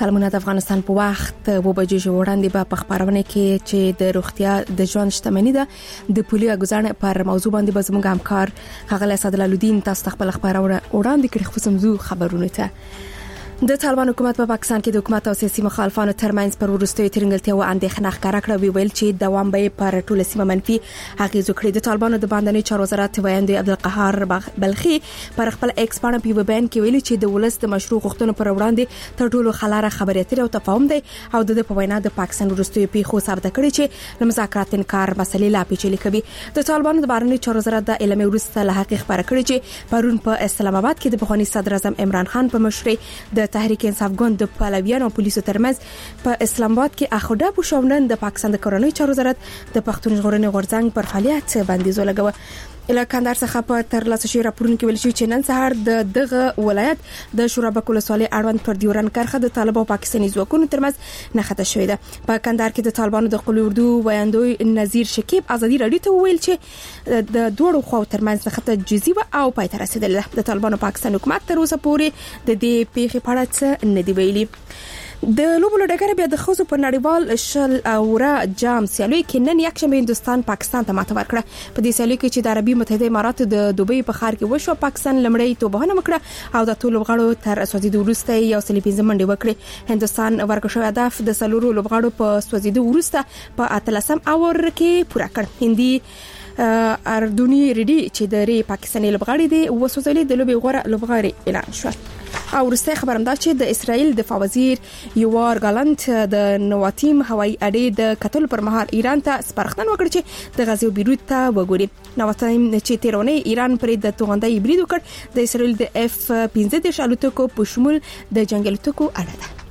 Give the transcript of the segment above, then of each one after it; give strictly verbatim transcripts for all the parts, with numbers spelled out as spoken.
سلامونه د افغانستان په وخت و بجې وړاندې به په خبرونه کې چې د روغتیا د ژوند شتمنۍ ده د پولیو غزانه پر موضوع باندې به زموږ همکار غغل اسدالدین تاسو خپل خبرونه وړاندې کړي خو سمزو خبرونه ته د طالبان حکومت په پاکستان کې د حکومت او سیاسي مخالفانو ترمنځ پر وروستي ترنګلتیا او اندېښنه ښکارا کړې ویل چې دوام به پر ټوله سیمه منفي اغیز وکړي. د طالبانو د باندنۍ چارو وزارت ویاند عبدالقهار بلخي پر خپل ایکس باندې په بیان کې ویلي چې د ولس د مشروع غوښتنو پر وړاندې تر ټولو خلاره خبرې اترې او تفاهم دی او د په وینا د پاکستان وروستي پیښو ثابت کړي چې د مذاکرات انکار مسلې لا پیچلې کوي. د طالبانو د باندنۍ چارو وزارت د علمي ورسته له حقیقت خبره کړي چې پرون په اسلام آباد کې د بخونی صدر اعظم عمران خان په مشرۍ د تحریک انصاف ګوند د پلویانو او پولیسو ترمنځ په اسلام آباد کې اخوده په شاونن د پاکستان د کورنۍ چارو وزارت د پښتون ژغورنې غورځنګ پر فعالیت باندې زولګو. اله کندهار څخه په تر لاسه شي راپورونه کې ویل شو چې نن سهار د دغه ولایت د شورابک ولسوالۍ اړوند پر دیوران کرخه د طالبانو او پاکستاني ځواکونو ترمنځ نه خته شوې ده. په کندهار کې د طالبانو د قول اردو ویاندوی نذیر شکیب ازادي رادیو ته ویل چې د دوړو خو ترمنځ د خته جزئی او پای ته رسیدل. د طالبانو پاکستان حکومت تر اوسه پورې د دې پیښې په اړه څه نه دی ویلي. د لوبلو ډګر بیا د خوځو په نړیوال شل اوره جام سیالي کې نن یک شنبه هندستان پاکستان ته ماته ورکړه. په دې سیالي کې چې د عربي متحده امارات د دوبۍ په ښار کې وشو پاکستان لمړی توبهونه وکړه او د ټولو لوبغاړو تر سوځیدو وروسته یو سل پنځه منډې وکړې. هندستان ورکړ هدف د سلورو لوبغاړو په سوځیدو وروسته په اتلسم اور کې پوره کړ. هندي اردونی ریډي چې د ری پاکستاني لوبغاړي دی وسوځلې د لوبي غوړه لوبغاړي اعلان شو. او ورسته خبرم دا چې د اسرائیل دفاع وزیر یوار ګالانت د نواتیم هوایي اډې د قتل پر مهال ایران ته سپارښتنه وکړه چې د غزو بیروت ته وګوري. نواتیم چې تیرونه ایران پر د توغندې برید وکړ د اسرائیل د اف پنځه دېرش الوتکو په شمول د جنگ الوتکو اړه ده.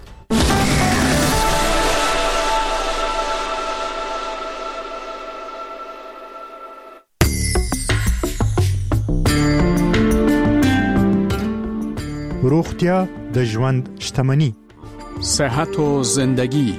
روغتیا د ژوند شتمنۍ، صحت و زندگی.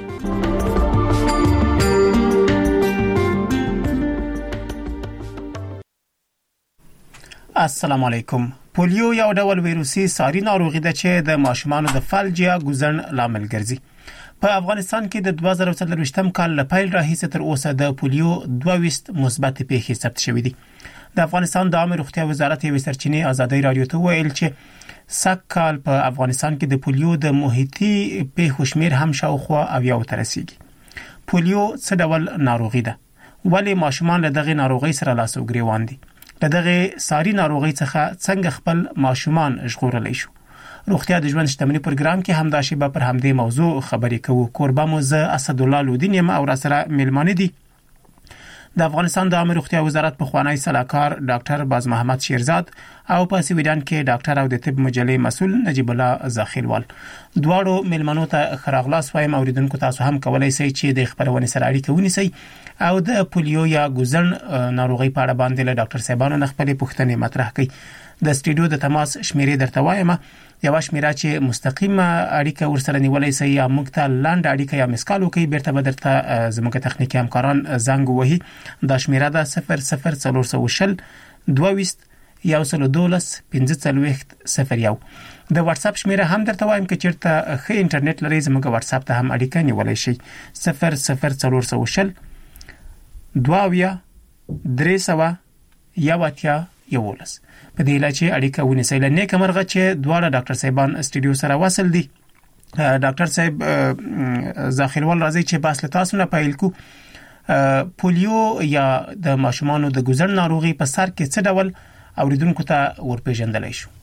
السلام علیکم. پولیو یو ډول ویروسي ساري ناروغي ده چې د ماشومانو د فلج یا ګوزن لامل ګرځي. په افغانستان کې د دوه زره څلورویشتم کال له پیل راهیسې تر اوسه د پولیو دوه ویشت مثبت پیښې ثبت شوې دي. د افغانستان د عامه روغتیا وزارت یو سرچینې ازادي رادیو ته ویل چې سږ کال په افغانستان کې د پولیو د محیطي پیښو شمیر هم شاوخوا اویا ته رسیدي. پولیو څه ډول ناروغي ده؟ ولی ماشومان له دغه ناروغي سره لاس او ګریوان دي؟ له دغه ساري ناروغي څخه څنګه خپل ماشومان ژغورلی شو؟ روغتیا د ژوند شتمنۍ پروګرام کې همدا شی به پر همدې موضوع خبرې کوو. کوربه مو زه اسدالله لودین یم او را سره میلمانه دي د افغانستان د عامه روغتیا وزارت په خوانی صلاحکار ډاکټر باز محمد شیرزاد او په سویډن کې ډاکټر او د طب مجلې مسؤل نجیب الله زاخیلوال. دواړو میلمنو ته خراغلاس وایم. اوریدونکو تاسو هم کولای شئ چې د خبرونه سره اړیکه ونیسئ او د پولیو یا ګوزن ناروغي په اړه باندې له ډاکټر صاحبانو نه خپلې پوښتنې مطرح کړئ. د سټوډیو د تماس شمیرې درته وایم. یو شمیره چې مستقیم اړیکه ورسره نیولای شي یا موږ ته لاند اړیکه یا مسکال وکي بیرته به درته زموږ تخنیکی همکاران زنګ وهي. دا شمیره ده صفر صفر څلور سوه شل دوه ویشت یو سل دولس پنځه څلوېښت صفر یو. د واتس اپ شمیره هم درته وایم که چیرته ښه انټرنیټ لرئ زموږ واتس اپ ته هم اړیکه نیولای شي. صفر صفر څلور سوه شل دوه اویا درې سوه یو اتیا یولس. په دې لاره چې اړیکه ونیسئ. له نیک مرغه چې دواړه ډاکټر صاحبان سټوډیو سره وصل دي. ډاکټر صاحب زاخیلوال راځي چې بحث له تاسو نه پیل کو. پولیو یا د ماشومانو د ګوزن ناروغي په سر کې څه ډول اوریدونکو ته ورپېژندلای شو؟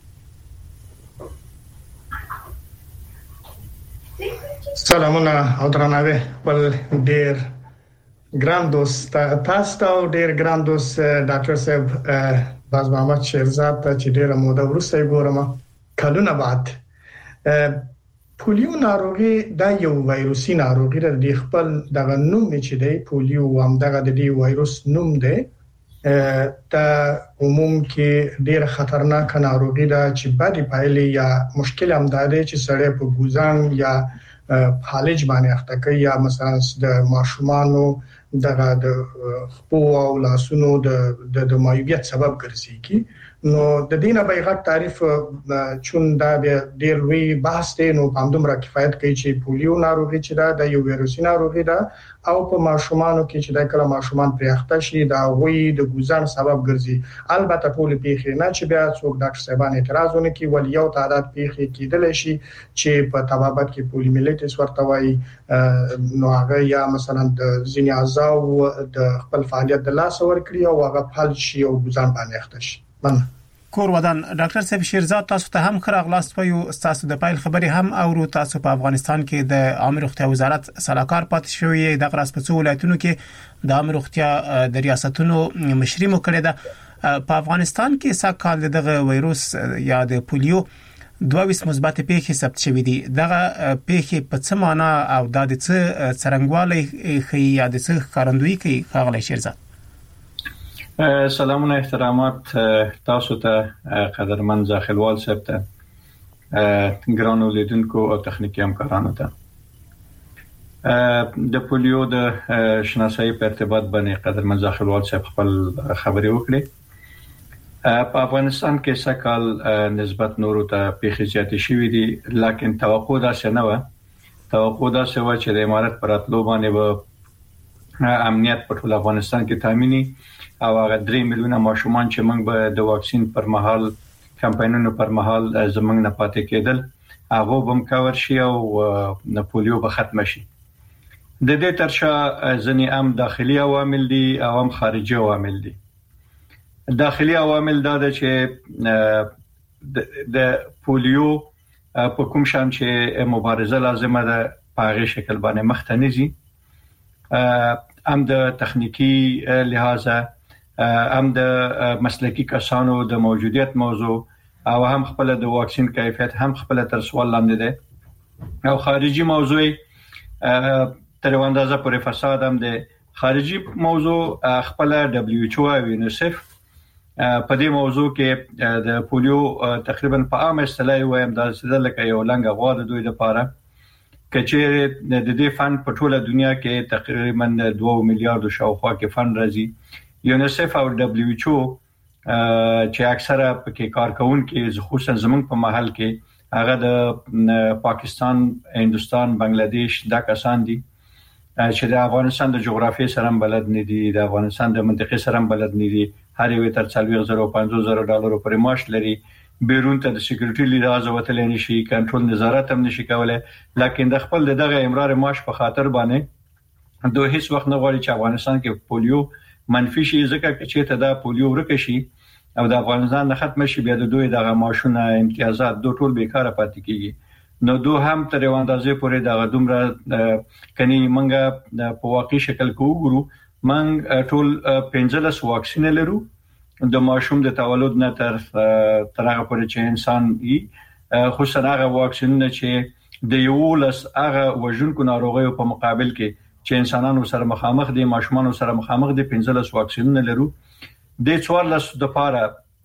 سلامونه او درناوی. ول ډیر ګران دوست تاسو ته ډیر ګران دوست ډاکټر صاحب باز محمد شیرزاد ته چې ډیره موده وروسته ګورم کلونه بعد. پولیو ناروغي دا یو وایروسي ناروغي ده. د خپل دغه نوم چې دی پولیو هم دغه د دې وایروس نوم دی. دا عموم کې ډیره خطرناک ناروغي ده چې بعد پایلې یا مشکل هم ده چې سړی په ګوزن یا فالج باندې اخته کوي یا مثلا د ماشومانو دغه د خپو او لاسونو د د مایوبیت سبب ګرځي. نو د دینه به غټ تعریف چون دا ډیر وی بحث دی نو په همدومره کفایت کوي چې پولیو ناروغي چې دا د یو ویروسي ناروغي ده او په ماشومانو کې چې د کله ماشومان پرې اخته شي دا وی د ګوزان سبب ګرځي. البته ټول پیښې نه چې بیا څوک ډاکټر صاحبان اعتراضونه کوي ول یو تعداد پیښې کېدل شي چې په طبابت کې پولیمیلیټس ورته وایي نو هغه یا مثلا د ځینې اعضاء د خپل فعالیت د لاس ور کړی او هغه فلج شي او ګوزان باندې اخته شي. من کور ودان ډاکټر صاحب شیرزاد تاسو ته هم خراغلاست وایو تاسو د پایل خبري هم او تاسو په افغانستان کې د عامه روغتیا وزارت صلاحکار پاتې شوی د غراس په څو ولایتونو کې د عامه روغتیا د ریاستونو مشري مو کړی ده. په افغانستان کې ساکال دغه وایروس یا د پولیو دوه مثبت پیښې ثبت شوې دي. دغه پیښې په څه معنا او د څه څرنګوالي خي یا د څه کارندوی کوي خاغلی شیرزاد؟ سلامونه احترامات تاسو ته قدرمن زاخلوال صاحب ته ګران اولیدونکو او تخنیکی همکارانو ته. د پولیو د شناسایی په ارتباط باندې قدرمن زاخلوال صاحب خپل خبري وکړي. په افغانستان کې سکهال نسبت نورو ته پیښې زیاتې شوې دي لکه توقع دا څه نه و. توقع دا څه و چې د امارات پر اتلو باندې به امنیت په ټول افغانستان کې تامینی او هغه درې میلیونه ماشومان چې موږ به د واکسین پر مهال کمپاینونو پر مهال زمونږ نه پاتې کېدل هغه به مکور شي او د پولیو به ختم شي. د دې ترشا ځنې هم داخلي عوامل دي او هم خارجي عوامل دي. داخلي عوامل دا ده چې د پولیو په کوم شان چې مبارزه لازمه ده په هغه شکل باندې مخته نه ځي هم د تخنیکی لحاظه هم د مسلکی کسانو د موجودیت موضوع او هم خپل د واکسین کیفیت هم خپل تر سوال لاندې ده او خارجي موضوع تر اندازه پورې فساد هم ده. خارجي موضوع خپل دبليو ایچ او او یونیسف په دې موضوع کې د پولیو تقریبا په عامه اصطلاح وایم دا څه لکه یو لنګ غوا د دوی لپاره کچېره د دې فند په ټوله دنیا کې تقریبا دوه میلیارډ شاوخوا کې فند راځي. یونیسف او دبليو ایچ او چې اکثره پکې کار کوونکي خصوصا زمونږ په محل کې هغه د پاکستان، هندستان، بنگلاديش دا کسان دي چې د افغانستان د جغرافیې سره بلد نه دي، د افغانستان د منطقې سره بلد نه دي. هر یو تر څلور زره او پنځه زره ډالر پورې معاش لري. بیرون ته د سکیورټي لحاظ وتل نشي، کنټرول نظارت هم نشي کولای. لکه د خپل دغه امرار معاش په خاطر باندې دوه هیڅ وخت نه غواړي چې افغانستان کې پولیو منفي شي، ځکه چې ته دا پولیو ورکه شي او د افغانستان نه ختم شي بیا د دوی دغه معاشونه امتیازات دوه ټول بیکاره پاتې کیږي. نو دوه هم تر یو اندازې پورې دغه دومره کني منګه په واقعي شکل کې وګورو. منګ ټول پنځلس واکسین لرو د ماشوم د تولد نه تر تر هغه پورې چې انسان یې خصوصا هغه واکسینونه چې د یو لس هغه وژونکو ناروغیو په مقابل کې چې انسانانو سره مخامخ دي، ماشومانو سره مخامخ دي، پنځلس واکسینونه لرو. د څوارلس د پاره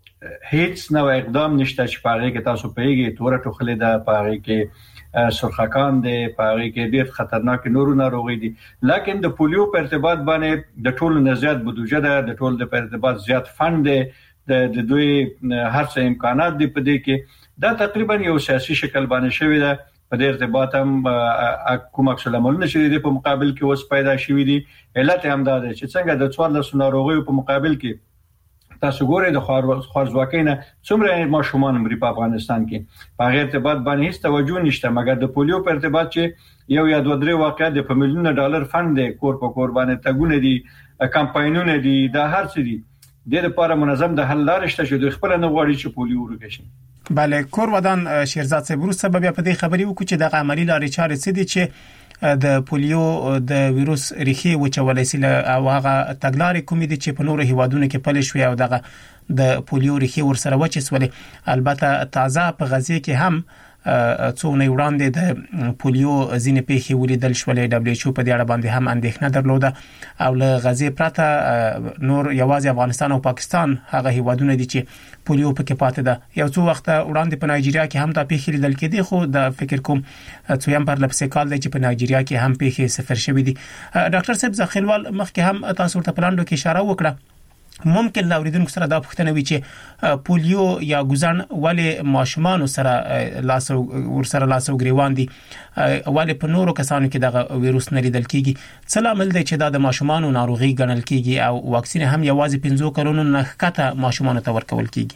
هیڅ نو اقدام نشته چې پاره کې تاسو پیږي تور ټوخلې ده، پاره کې سرخکان ده، پاره کې ډېر خطرناک نورو ناروغي دي. لکه د پولیو په ارتباط باندې د ټولو نه زیات بودجه ده، د ټولو د په ارتباط زیات فند ده، د دوی هر څه امکانات دي په دې کې. دا تقریبا یو سیاسي شکل باندې شوی ده. په دې ارتباط هم کوم عکس العملونه چې د په مقابل کې اوس پیدا شوي دي. علت هم دا ده چې څنګه د څوارلس ناروغیو په مقابل کې تاسو ګورئ د خوارزواکۍ نه څومره ماشومان مري په افغانستان کې. په هغه ارتباط باندې هیڅ توجه نشته، مګر د پولیو په ارتباط چې یو یا دوه درې واقعات د په میلیونونو ډالر فند دی، کور په کور باندې تګونه دي، کمپاینونه دي، دا هر څه دي. د لپاره منظم د حل لارې شته چې د خپل نه غواړي چې پولیو ورکه شي. بله کور ودان شیرزاد صاحب ورو سبب په دې خبري وکړو چې د عملی لارې چارې څه دي چې د پولیو د وایروس ریښې وچولې سي او هغه تګلارې کومې دي چې په نورو هیوادونو کې پلي شوې او دغه د پولیو ریښې ورسره وچسولې. البته تازه په غزې کې هم څو نه وړاندې د پولیو ځینې پیښې ولیدل شولې. دبليو ایچ او په دې اړه باندې هم اندېښنه درلوده او له غزې پرته نور یوازې افغانستان او پاکستان هغه هیوادونه دي چې پولیو پکې پاتې ده. یو څو وخت وړاندې په نایجیریا کې هم دا پیښې لیدل کېدې، خو د فکر کوم څو یم پر لپسې کال دی چې په نایجیریا کې هم پیښې صفر شوې دي. ډاکټر صاحب زخیلوال مخکې هم تاسو ته پلاندو کې اشاره وکړه ممکن دا اوریدونکو سره دا پوښتنه وي چې پولیو یا ګوزن ولې ماشومان سره لاس ور سره لاس او ګریوان دي ولې په نورو کسانو کې دغه وایروس نه لیدل کیږي څه لامل دی چې دا د ماشومان ناروغي ګڼل کیږي او واکسین هم یوازې پنځو کلونو نه ښکته ماشومان ته ورکول کیږي؟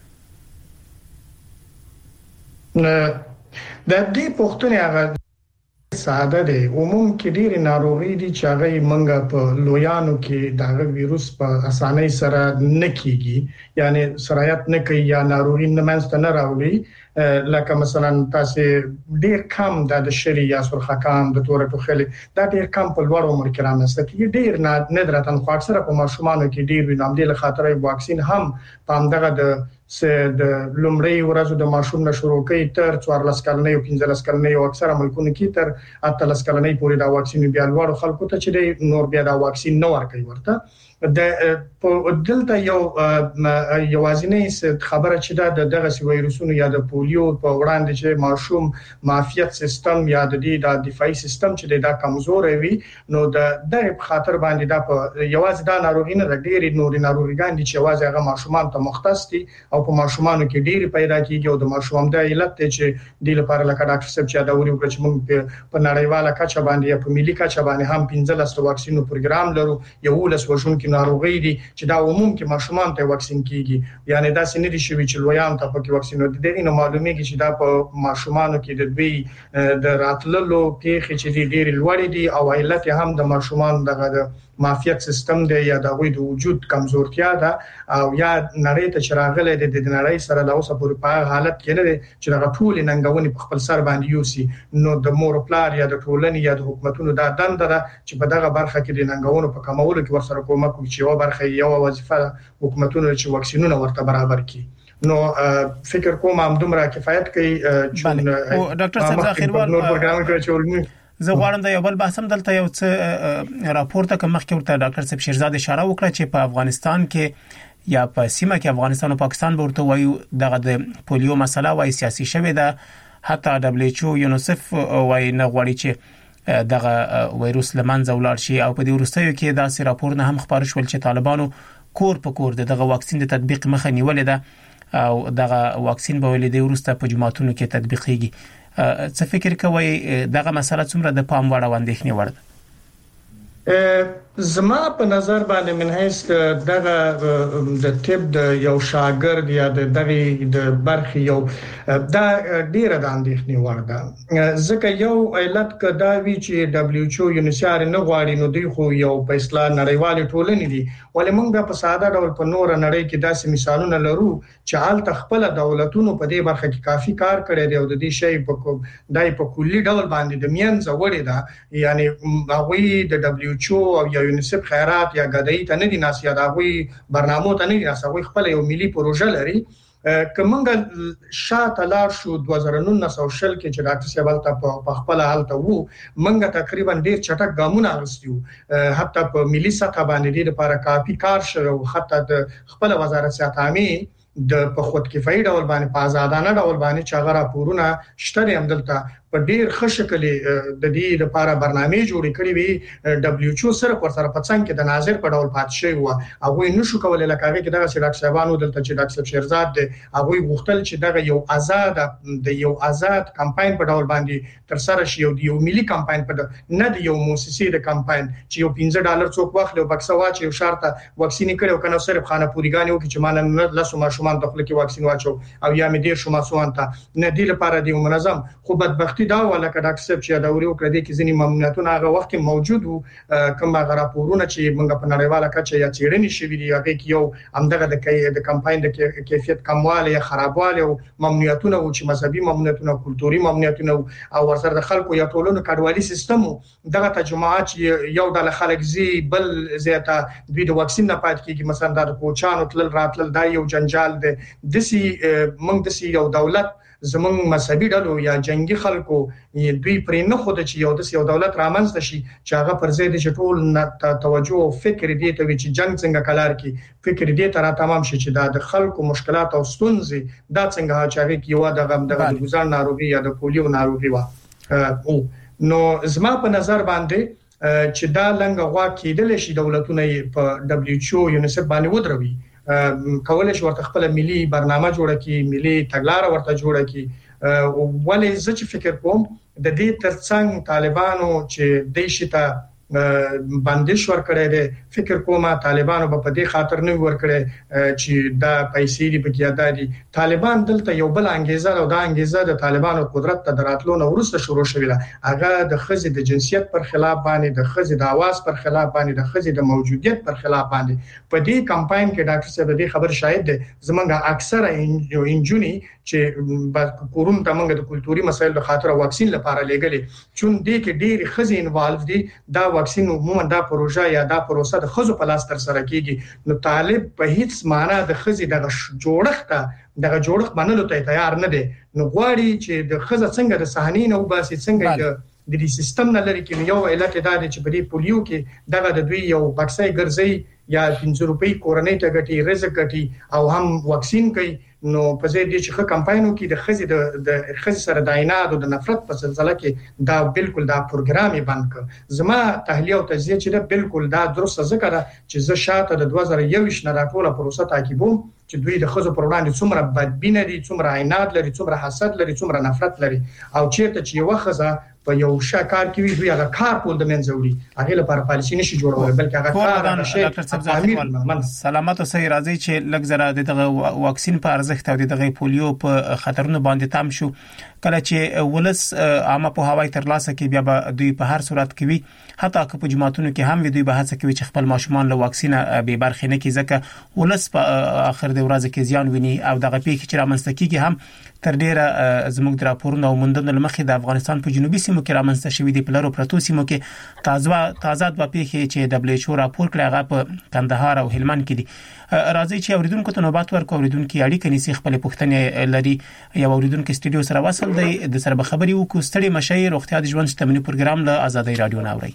نه د دې پوښتنه هغه ساده دی. عموم کې ډېر ناروغي دي چې هغه منګه په لویانو کې دا وایروس په اسانۍ سره نه کیږي، یعنی سرایت نه کوي یا ناروغي نه منځته نه راوړي. لکه مثلا تاسو ډېر کم د شری یا سرخکان د تور ټوخلي دا ډېر کم په لوړ عمر کې رامنځته کیږي. ډېر نه ندرتن خو اکثره په ماشومانو کې ډېر وینم د خاطرې واکسین هم په همدغه د سه د لومړی ورځو د ماشوم نشورو کې تر څوارلس کلنۍ او پنځلس کلنۍ او اکثره ملکونو کې تر اتلس کلنۍ پورې دا واکسین بیا لوړ خلکو ته چې نور بیا دا واکسین نه ورکوي ورته. د په دلته یو یوازینی خبره چې دا دغه وایروسونو یا د پولیو په وړاندې چې ماشوم معافیت سیستم یا د دې د دفاعي سیستم چې دا کمزور وي نو د دغه خاطر باندې دا په یوازې دا ناروغي نه ډېری نور ناروغیان دي چې یوازې هغه ماشومان ته مختص دي او په ماشومانو کې ډېری پیدا کیږي او د ماشوم د علت چې د لپاره لکه ډاکټر صاحب چې دا وری وکړي چې موږ په نړیواله کچه باندې یا په ملي کچه باندې هم پنځلس واکسینو پروګرام لرو. یو لس وژونکو ناروغي دي چې دا عموم کې ماشومان ته واکسین کیږي، یعنی دا سینې دي چې لویان ته پکې واکسین ورته دي. نو معلومیږي چې دا په ماشومانو کې د دوی د راتللو پیښې چې ډېر لوړ دي او علت هم د ماشومان دغه معافیت سیستم دی یا د غوي د وجود کمزورتیا ده او یا نړۍ ته چراغله د د نړۍ سره لا اوسه پورې په حالت کې نه دي چې دغه ټول ننګونی په خپل سر باندې یوسي. نو د مور پلار یا د ټولنې یا د حکومتونو دا دنده ده چې په دغه برخه کې د ننګونو په کمولو کې ورسره کومک وکړي چې یو برخه یو وظیفه حکومتونو چې واکسینونه ورته برابر کړي. نو فکر کوم هم دومره کفایت کوي چې او ډاکټر صاحب اخیروال نور پروګرام کې چولنی زه غواړم د یو بل بحث هم دلته یو څه راپورته کوم مخکې ورته ډاکټر صاحب شیرزاد اشاره وکړه چې په افغانستان کې یا په سیمه کې افغانستان او پاکستان ورته وایي دغه د پولیو مسله وایي سیاسي شوې ده. حتی دبليو ایچ او یونیسف وایي نه غواړي چې دغه وایروس لمنځه ولاړ شي او په دې وروستیو کې داسې راپورونه هم خبر شول چې طالبانو کور په کور دغه واکسین د تطبیق مخه نیولې ده او دغه واکسین به ولې د وروسته په جماعتونو کې تطبیقيږي. څه فکر کوي دغه مسله څومره د پام وړ او اندېښنې وړ ده؟ زما په نظر باندې من هیڅ دغه د طب د یو شاګرد یا د دغه د برخي یو دا ډیره د اندېښنې وړ ده. ځکه یو علت کدا وی چې دبليو ایچ او یونیسار نه غواړي نو دوی خو یو په اصطلاح نړیوال ټولنې دي ولې موږ په ساده ډول په نور نړۍ کې داسې مثالونه لرو چې حال تخپل دولتونو په دې برخه کې کافي کار کړی دی او د دې شی په دای په کلی ډول باندې د مینځ وړي ده. یعنی هغه د دبليو ایچ او او یا یونیسف خیرات یا غدای ته نه دي ناس یا دغه برنامه ته نه دي ناس هغه خپل یو ملي پروژه لري. کومنګ شاته لار شو دوه زره نولس او شل کې چې ډاکټر سیبل ته په خپل حالت وو منګه تقریبا ډیر چټک ګامونه اغستیو حتی په ملي سطح باندې لپاره کافي کار شو. حتی د خپل وزارت صحت عامه د په خود کفایي ډول باندې په آزادانه ډول باندې چې هغه راپورونه شته هم دلته په ډیر خشکل د دې لپاره برنامه جوړې کړې وي. دبليو ایچ او سره پر سره پڅنګ کې د ناظر په ډول پات شوی و هغه نشو کولای لکه هغه کې دغه ډاکټر صاحبانو دلته چې ډاکټر شیرزاد دی هغه غوښتل چې دغه یو آزاد د یو آزاد کمپاین په ډول باندې تر سره شي او د یو ملي کمپاین په نه د یو موسسې د کمپاین چې یو پنځه ډالر څوک واخلي او بکسه واچي یو شرط واکسین کړي او کنه صرف خانه پوریګانی او چې مان لاسو ماشومان داخله کې واکسین واچو او یا مې ډیر شو ماشومان ته نه دی لپاره دی منظم. خو بدبختی دا ولکه ډاکټر صاحب چې دا وری وکړه دي کې ځینې ممنوعاتونه هغه وخت کې موجود وو کوم هغه راپورونه چې موږ په نړیواله کچه یا چیرنې شوې دي هغه کې یو همدغه د د کمپاین د کیفیت کمواله یا خرابواله او ممنوعاتونه او چې مذهبي ممنوعاتونه کلتوري ممنوعاتونه او ورسره د خلکو یا ټولنو کډوالي سیستم دغه تجمعات یو د خلک زی بل زیاته دوی د واکسین نه پات کیږي مثلا د کوچانو تل راتل دا یو جنجال دی دسی موږ دسی یو دولت زمون مذهبي ډلو یا جنگي خلکو دوی پرې نه خود چې یو د یو دولت رامنځته شي چې هغه پر ځای د ټول توجه او فکر دی ته چې جنگ څنګه کلار کی فکر دی تر تمام شي چې دا د خلکو مشکلات او ستونزې دا څنګه چې هغه یو د غم د ګزار ناروغي یا د پولیو ناروغي وا او نو زما په نظر باندې چې دا لنګ غوا کېدل شي دولتونه په دبليو ایچ او یونیسف باندې ودروي کولای شي ورته خپل ملي برنامه جوړه کړي ملي تګلارې ورته جوړه کړي ولې زه چې فکر کوم د دې ترڅنګ طالبانو چې د شته بندش ورکړی دی فکر کومه طالبانو په دې خاطر نه ورکړي چې دا پیسې دی بګیا دي طالبان دلته یو بل انګیزه او دا انګیزه د طالبانو قدرت ته دراتلو نه ورسته شروع شوه هغه د خزې د جنسیت پر خلاف باندې د خزې د आवाज پر خلاف باندې د خزې د موجودیت پر خلاف باندې په دې کمپاین کې ډاکټر صاحب دې خبر شاهد دی زمونږ اکثره انجونی چې کورون د موږ د کلتوري مسایل د خاطر واکسین لپاره لګلې چون دې کې ډېر خزې انوالو دي دا واکسین عموما دا پروژه یا دا پروسه د خزو په لاس تر سره کیږي نو طالب په هیڅ معنی د خزې د جوړښت دغه جوړښت منلو ته تیار نه دی نو غواړي چې د خزه څنګه د صحنې نو باسي څنګه د د دې سیستم نه لري کې یو علت دا دی چې په دې پولیو کې دغه د دوی یو بکسای ګرځي یا پنځه روپۍ کورنۍ ته ګټي رزق ګټي او هم واکسین کوي نو په ځای دي چې کمپاینو کې د خزې د د خزې سره د عینات او د نفرت په سلسله کې دا بالکل دا پروګرام یې بند کړ زما تحلیل او تجزیه چې دا بالکل دا درسته ذکر چې زه شاته د دوه زره یو نه راټوله پروسه تعقیبوم چې دوی د خزو پر وړاندې څومره بدبینه دي څومره عینات لري څومره حسد لري څومره نفرت لري او چیرته چې یو خزه په یو شکار کې وی دوی هغه کار کول د منځوري هغه لپاره پالیسي نشي جوړول بلکې هغه کار نشي سلامت او صحیح راځي چې لږ زره دغه واکسین په ارزښت او دغه پولیو په خطرونو باندې تام شو کله چې ولس عامه په هواي تر لاسه کې بیا به دوی په هر صورت کې وي حتی که په جماعتونو کې هم دوی به هڅه کوي چې خپل ماشومان له واکسین به برخه نه کړي ځکه ولس په اخر د ورځې کې زیان ویني او دغه پیښه چې رامنځته کیږي هم تر ډیره زموږ د راپورونو او موندنو لمخې د افغانستان په جنوبي سیمو کې رامنځته شوې دي په لارو پرتو سیمو کې تازه تازه د پیښې چې دبليو ایچ او راپور کړی هغه په کندهار او هلمند کې دي راځي چې اوریدونکو ته نوبات ورکو اوریدونکو اړیکه نیسي خپل پوښتنې لري یو اوریدونکو استودیو سره وصل دی د سره خبري وکړو ستړي مشي روغتیا د ژوند شتمنۍ پروګرام له آزادۍ رادیو ناوړي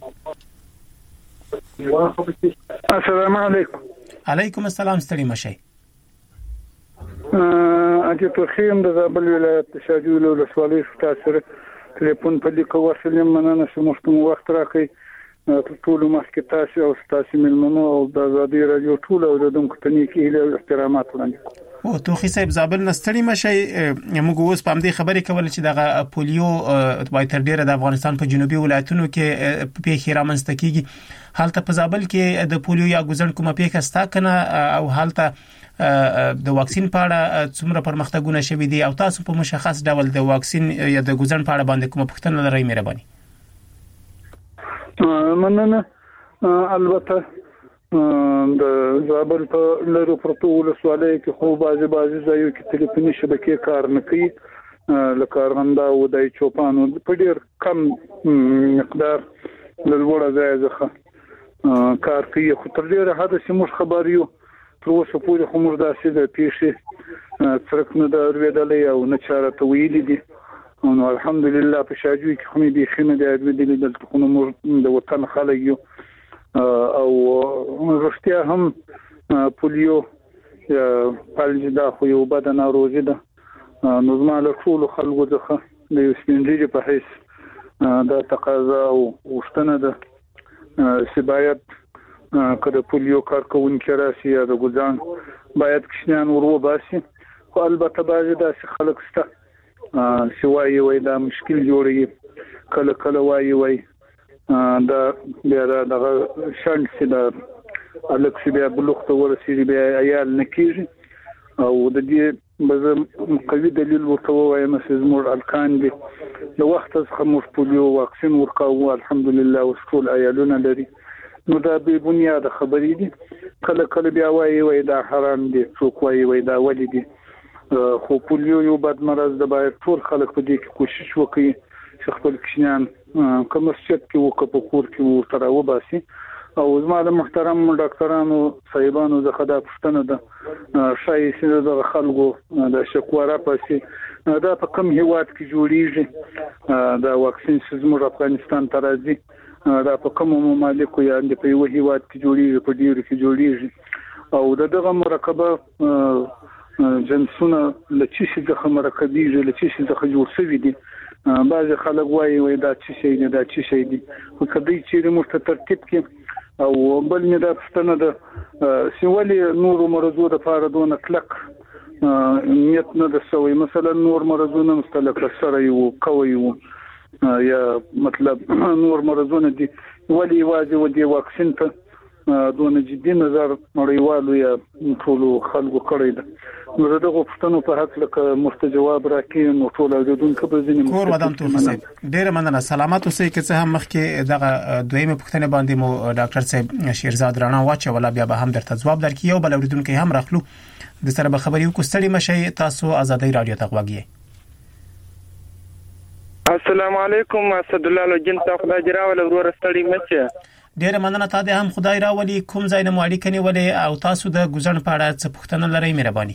السلام علیکم علیکم السلام ستړي مشي اته توخیم د زابل ولایت شاجول له سوالي تاسو ټلیفون په لیکو ورسلم مننه چې مفتم وخت راکې ټول مخکې تاسو او تاسو ملمنو او د آزادۍ رادیو ټول او د دونکو تنې کې له احترامات وړاندې او توخي صاحب زابل نستړي مشي موږ اوس په دې خبرې کول چې دغه پولیو وای تر ډیره د افغانستان په جنوبي ولایتونو کې پیښې رامنځته کیږي حالت په زابل کې د پولیو یا ګوزن کومه پیښه ستا کنه او حالت د واکسین په اړه څومره پرمختګونه شوي دي او تاسو په مشخص ډول د واکسین یا د ګوزن په اړه باندې کومه پوښتنه لرئ مهرباني مننه البته د زابل په لرو پروتو ولسوالۍ کې خو بازي بازي ځایو کې ټلیفوني شبکې کار نه کوي لکه ارغنده او د چوپانو په ډیر کم مقدار لوړه ځای ځخه کار کوي خو تر ډیره حد سیمه خبريو تر اوسه پورې خو موږ داسې د پیښې څرک نه د اورېدلې او نه چاره ته ویلې دي نو الحمدلله په شاجوي کې خو مې بيخي نه دی اورېدلې دلته خو موږ د وطن خلک یو او رښتیا هم پولیو یا پالج دا خو یو بد ناروغي ده نو زما له ټول خلکو څخه د یو سپینځي په حیث دا تقاضا او وشتنه ده چې باید کله پولیو کارکونکي راشي یا د ګوزان باید کښنان ورو باسي خو البته باید داسې خلک شته چې وایي وای دا مشکل جوړي کله کله وایي وای دا بیا دغه شانس دا الکس بیا بلوغ ته ورسېږي بیا عیال نه کېږي او د دې به قوي دلیل ورته وایم چې زموږ الکان دي د وخت څخه موږ پولیو واکسین ورکاوه الحمدلله اوس ټول عیالونه لري نو دا به بنیاد خبرې دي کله کله بیا وایي وای دا حرام دي څوک وایي وای دا ولې دي خو پولیو یو بد مرض د باید ټول خلک په دې کې کوشش وکړي چې خپل کښنان کوم مسجد کې وکړي په کور کې ورته وباسي او زما د محترم ډاکټرانو صاحبانو زه خدا پښتنه ده شای سره د خلکو د شکواره پسې دا په کوم هیواد کې جوړیږي دا واکسین زموږ افغانستان ته راځي دا په کوم ممالکو یا د په یو هیواد کې جوړیږي په ډیرو کې جوړیږي او دغه مرکبه جنسونه لچې څخه مرکبيږي لچې څخه جوړ شوی دي بعض خلک وایي وای دا چې شي نه دا چې شي دي خو کدی چې موږ ترتیب کې او بل نه د پښتنه د سیولي نور مرزو د فاردون کلک نیت نه د سوي مثلا نور مرزونه مستلق سره یو کوي یو یا مطلب نور مرزونه دي ولي واځي ودي واکسین ته دون جدي نظر نړیوالو یا ټول خلکو کړی ده نو دغه پښتنو په حق لکه مستجواب راکې نو ټول اوریدونکو په ځینې کور ودان تو حسین ډیر مننه سلامات اوسئ که څه هم مخکې دغه دویمه پښتنه باندې مو ډاکټر صاحب شیرزاد رانا واچو ولا بیا به هم درته جواب درکې یو بل اوریدونکو هم راخلو د سره به خبرې وکړو ستړي مشي تاسو آزادۍ رادیو ته غوږی السلام علیکم اسد الله لجن تاسو خدای جراول ورور ستړي مشه ډیر مننه تا دې هم خدای راولي کوم ځای نه مواړی کني ولې او تاسو د ګزن په اړه څه پوښتنه لرئ مهرباني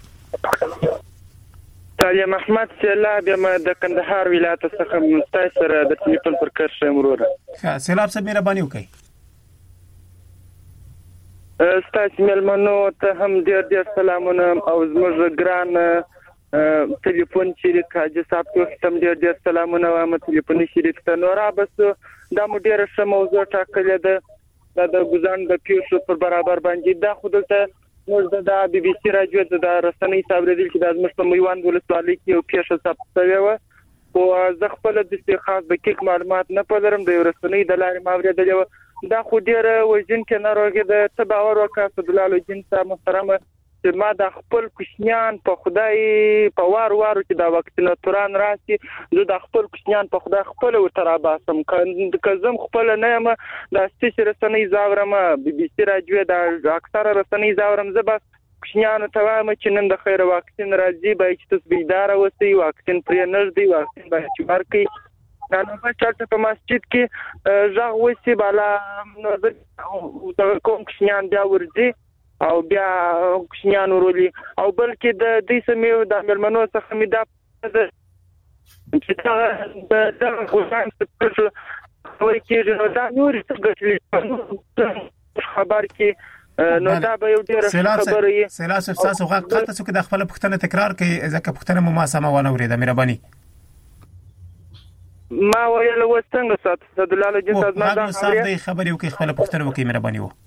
تعلیم احمد سیلاب یم د کندهار ولایت څخه مستای سره د ټلیفون پر کار شم وروره ښه سیلاب صاحب مهرباني وکړئ ستاسو ملمنو ته هم ډیر ډیر سلامونه او زموږ ګران ټلیفون شریک حاجی صاحب ته هم ډیر ډیر سلامونه وایم ټلیفون شریک ته نور بس دا مو ډیره ښه موضوع ټاکلې ده د ګزان د پیښو پر برابر باندې دا خو دلته موږ د بي بي سي راډیو د رسنۍ صاحب چې د ازمش په میوان ولسوالۍ کې یو پیښه ثبت شوې و او زه خپل د استخاص دقیق معلومات نه پلرم د رسنۍ د لارې ماورې دا خو ډیره وژن کې ناروغي د تباور وکړه د لالو جن صاحب محترمه چې ما د خپل کوشنیان په خدای په وار وارو چې دا واکسیناتوران راشي زه د خپل کوشنیان په خدای خپل وتراباسم کزم خپل نه یم د ستاسو رسنۍ زاورم بي بي سي راډیو د اکثره رسنۍ زاورم زه بس کوشنیان ته وایم چې نن د خیر واکسین راځي به چې تاسو بیدار اوسئ واکسین پرې نه دی واکسین به چې ورکړي نو په چارت په مسجد کې ځاغ وسی بالا نو د کوم کوشنیان بیا ورځي او بیا کوشنیان ورولي او بلکې د دې سمې د ملمنو څخه مې دا چې دا د غوښتنې څخه وایي چې نو دا نور څه خبر کې نو دا به یو ډېر خبره وي سلاس افساس او قطه څه کې د خپل پښتنه تکرار کوي ځکه پښتنه مو ما سم ونه ورېده مهرباني ما ویل وستنګ سات د لاله جنت ازما دا خبرې وکي خپل پښتنه وکي مهرباني وو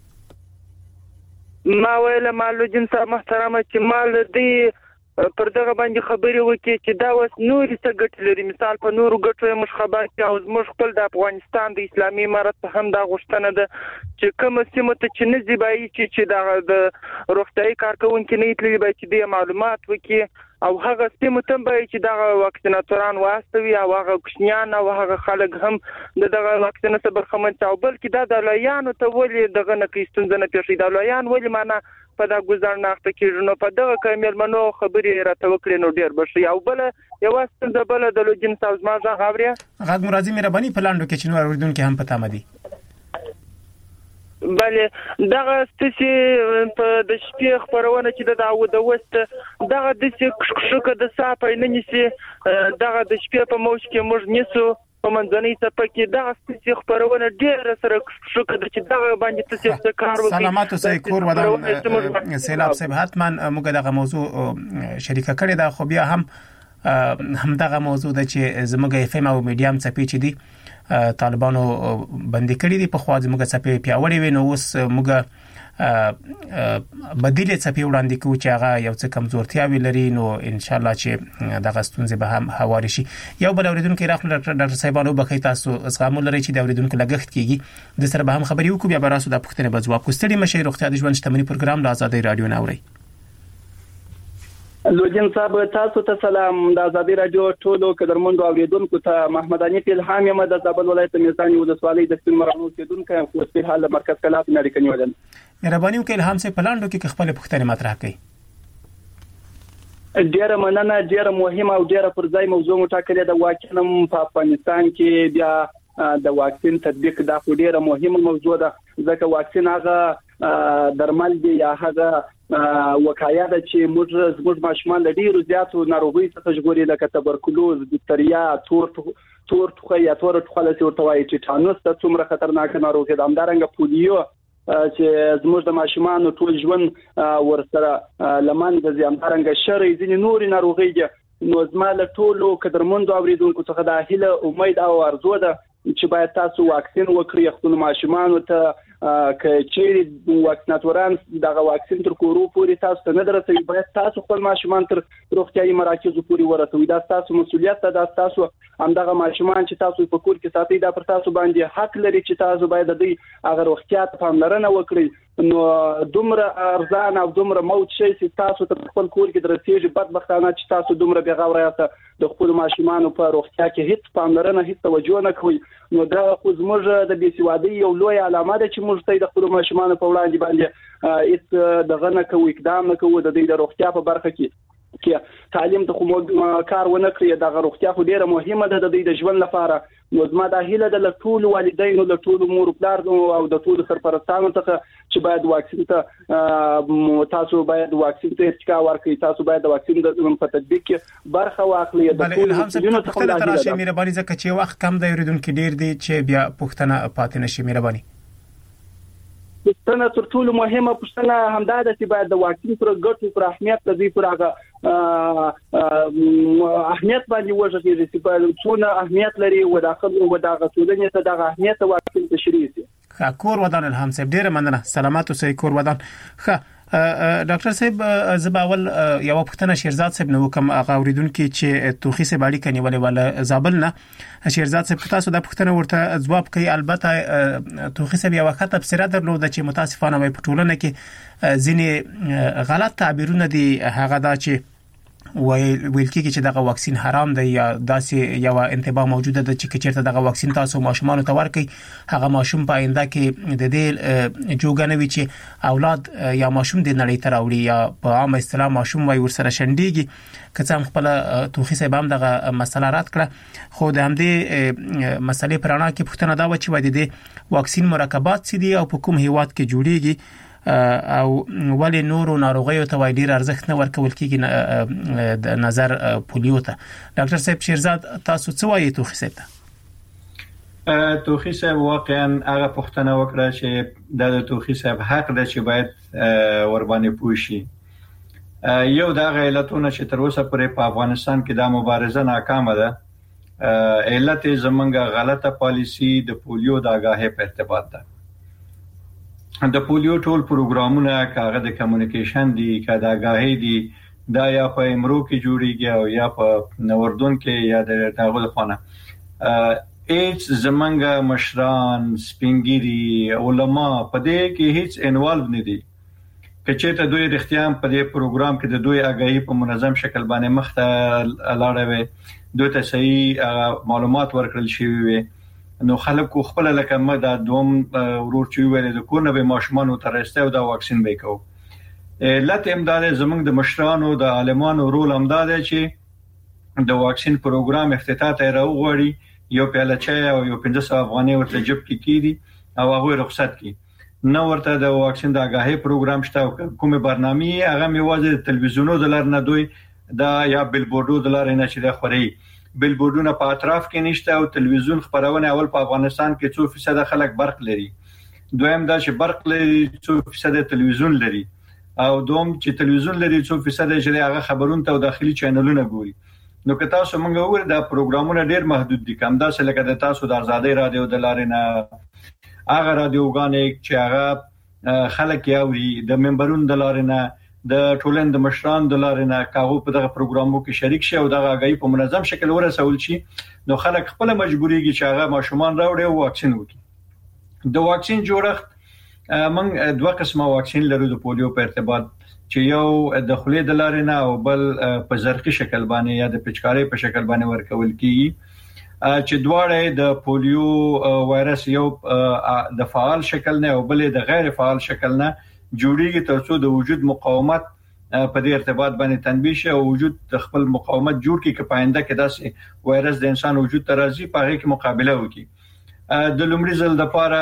ما ویل مالو جنس محترمه چې مال دی پر دغه باندې خبرې وکړي چې دا وس نوري څه ګټ لري مثال په نورو ګټو مش خبر کې او زموږ خپل د افغانستان د اسلامي امارت هم دا غوښتنه ده چې کوم سیمه ته چې نزي بای چې چې د روغتي کارکونکو نه تللی بای چې د معلومات وکړي او هغه سیمه ته بای چې د واکسیناتوران واستوي او هغه کوشنیان او هغه خلک هم دغه واکسین څخه برخمن او بلکې دا د لایانو ته ولې دغه نه کیستون نه پیښې د لایان ولې معنا په دا گزارناخته کې نو په دغه کمل منو خبرې راته وکړي نو ډیر بشي او بل یو ست د بل د لوجن سازما ځه غاوریا غږ مرادي مهرباني پلاندو کې چې نو اوریدونکو هم پتا مدي بله دغه ستاسي په د شپې خبرونه چې د داوود وست دغه د شکه د صاحب نه نيسي دغه د شپې په موش کې موږ نیسو په منځنۍ څپه کې دغه ستاسي خبرونه ډېر سره شکه د چې دغه باندې تاسو څه کار وکړي سلامات اوسئ کور ودان سیلاب صاحب حتما موږ دغه موضوع شریکه کړې ده خو بیا هم هم دغه موضوع د چې زموږ اف ام او میډیم څپې چې دي طالبانو بندي کړی دي په خوا زموږ څپې پیاوړې وي نو اوس موږ بدیل څپې وړاندې کوو چې هغه یو څه کمزورتیا وی لري نو ان شاء الله چې دغه ستونزې به هم هواري شي یو بل اوریدونکو راخل ډاکټر صاحبانو بخی تاسو زغم لري چې د اوریدونکو لګښت کیږي د سره به هم خبري وکړو بیا به راسو د پښتنې به ځواب کوستړي مشه روغتیا د ژوند شتمنۍ پروګرام د آزادۍ رادیو ناوري لوجن صاحب تاسو ته سلام د آزادۍ رادیو ټولو قدرمنو اوریدونکو ته محمد انیف الهام یم د زابل ولایت میزانی ولسوالۍ د سپین مرانو اوسیدونکو خو په حال مرکز کلات امریکا نیولن مهرباني وکړئ الهام سه پلاندو کې خپل پښتنې مطرح کړئ ډیره مننه ډیره مهمه او ډیره پرځای موضوع مټاکلې د واکسین په افغانستان کې بیا د واکسین تطبیق د ډیره مهمه موضوع ده ځکه واکسین هغه درمل دی یا هغه وقایه ده چې موږ زموږ ماشومان د ډیرو زیاتو ناروغیو څخه ژغوري لکه تبرکلوز بکتریا تور تور ټوخه یا تور ټوخه له ورته وایي چې ټانوس د څومره خطرناک ناروغي ده همدارنګه پولیو چې زموږ د ماشومان ټول ژوند ورسره لمن د زیانبارنګ شرې ځینې نوري ناروغي نو زما له ټولو قدرمنو اوریدونکو څخه د هیله امید او ارزو ده چې باید تاسو واکسین وکړئ خپل ماشومان ته چې واکسیناتوران دغه واکسین تر کورو پورې تاسو ته نه درسوي باید تاسو خپل ماشومان تر روغتيایي مراکزو پورې ورسوي دا تاسو مسؤلیت ده تاسو همدغه ماشومان چې تاسو په کور کې ساتي دا پر تاسو باندې حق لري چې تاسو باید د دې هغه روغتیا ته پاملرنه وکړئ نو دومره ارزان او دومره موت شي چې تاسو ته خپل کور کې درسېږي بدبختانه چې تاسو دومره بغاوره یاست د خپل ماشومان په روغتیا کې هیڅ پاملرنه هیڅ توجه نه کوي نو دا خو زموږ د بیسوادي یو لوی علامه ده چې موږ ته د خپل ماشومان په وړاندې باندې هیڅ دغه نه کوي اقدام نه کوي د دې د روغتیا په برخه کې کې تعلیم ته خو کار ونه کړی د روغتیا خو ډیره مهمه ده د دې د ژوند لپاره نو زما د هیله د ټول والدینو د ټول مور پلار او د ټول سرپرستانو څخه چې باید واکسین ته تاسو باید واکسین ته ارتقا ورکړئ تاسو باید د واکسین د په تطبیق کې برخه واخلئ د ټول مسؤلینو څخه تراشي مهرباني ځکه چې وخت کم دی ورېدونکو ډیر دی چې بیا پښتنه پاتې نشي مهرباني پښتنه تر ټولو مهمه پښتنه همدا ده چې باید د واکسین پر ګټو پر اهمیت د دې پر هغه اهمیت باندې وژغېږي چې په څونه اهمیت لري و داخل و داغه ټولنې ته د اهمیت واکسین تشریح شي کور ودان الهام صاحب ډیره مننه سلامات اوسئ کور ودان ښه ډاکټر صاحب زباول یو پښتنه شیرزاد صاحب نو کوم هغه اوریدونکو چې توخي صاحب اړیکه نیولې ولا زابل نه شیرزاد صاحب تاسو د پښتنه ورته جواب کوي البته توخي صاحب یو وخت تفسیر درلود چې متاسفانه په ټولنه کې ځینې غلط تعبیرونه دي هغه دا چې ویل کېږي چې دغه واکسین حرام دی یا داسې یو انتباه موجوده ده چې چیرته دغه واکسین تاسو ماشومان ته ورکړي هغه ماشوم په آینده کې د دې جوګنوي چې اولاد یا ماشوم د نړۍ ته راوړي یا په عام اصطلاح ماشوم وای ورسره شندېږي که څنګه خپل توخي صاحب هم دغه مسله رات کړه خو د همدې مسلې پرانا کې پښتنه دا و چې وای د واکسین مرکبات سي دي او په کوم هیواد کې جوړیږي او ولې نورو ناروغیو ته وای ډیر ارزښت نه ورکول کېږي د نظر پولیو ته ډاکټر صاحب شیرزاد تاسو څه وایي توخي صاحب ته توخي صاحب واقعا هغه پښتنه وکړه چې د توخي صاحب حق ده چې باید ور باندې پوښي یو دا علتونه چې تر اوسه پورې په افغانستان کې د مبارزه ناکامه ده علت زمونږه غلطه پالیسی د پولیو د آگاهی په ارتباط ده د پولیو ټول پروګرامونه کاغه د کمیونیکیشن دي کاغه آگاهی دي دا یا په امرو کې جوړیږي او یا په نوردون کې یا د داغه لخوانه هیڅ زمنګ مشران سپینګيري علما په دې کې هیڅ انوالو نه دي کچې ته دوی اختیام په دې پروګرام کې د دوی آگاهی په منظم شکل باندې مخته لاړوي دوی ته صحیح معلومات ورکړل شوی وي نو خلکو خپل لکه مده دوم ورور چې ویل د کورنه به ماشومان او ترسته او د واکسین به کو لته امداد زمونږ د مشرانو د عالمانو رول امداد چې د واکسین پروګرام افتتاح ته راوغړي یو پیاله چای او یو پنځه سوه افغانۍ ورته جب کې کیدي او هغه رخصت کی نو ورته د واکسین د آگاهی پروګرام شته کومه برنامه هغه میوازه د تلویزیونو د لار نه دوی دا یا بیلبورډو د لار نه چې د خوري بیلبورډونه په اطراف کې نشته او تلویزیون خبرونه اول په افغانستان کې څو فیصد خلک برق لري دویم دا چې برق لري څو فیصد تلویزیون لري او دوم چې تلویزیون لري څو فیصد چې هغه خبرونه ته داخلي چینلونه ګوري نو که تاسو مونږ وګورئ دا پروګرامونه ډیر محدود دي کوم دا څه لکه د تاسو د آزادۍ رادیو د لارې نه هغه رادیوګانې چې هغه خلک یاوري د منبرونو د لارې نه د ټولن د مشران د لارې نه کاغو په دغه پروګرامو کې شریک شي او دغه آگاهی په منظم شکل ورسول شي نو خلک خپل مجبوریږي چې هغه ماشومان راوړي او واکسین وکړي د واکسین جوړښت موږ دوه قسمه واکسین لرو د پولیو په ارتباط چې یو د خولې د لارې نه او بل په زرقي شکل باندې یا د پچکاري په شکل باندې ورکول کیږي چې دواړه د پولیو وایرس یو د فعال شکل نه او بل د غیر فعال شکل نه جوړیږي ترڅو د وجود مقاومت په دې ارتباط باندې تنبیه شي او وجود د خپل مقاومت جوړ کړي چې پاینده کې داسې وایرس د انسان وجود ته راځي په هغه کې مقابله وکړي د لومړي ځل د پاره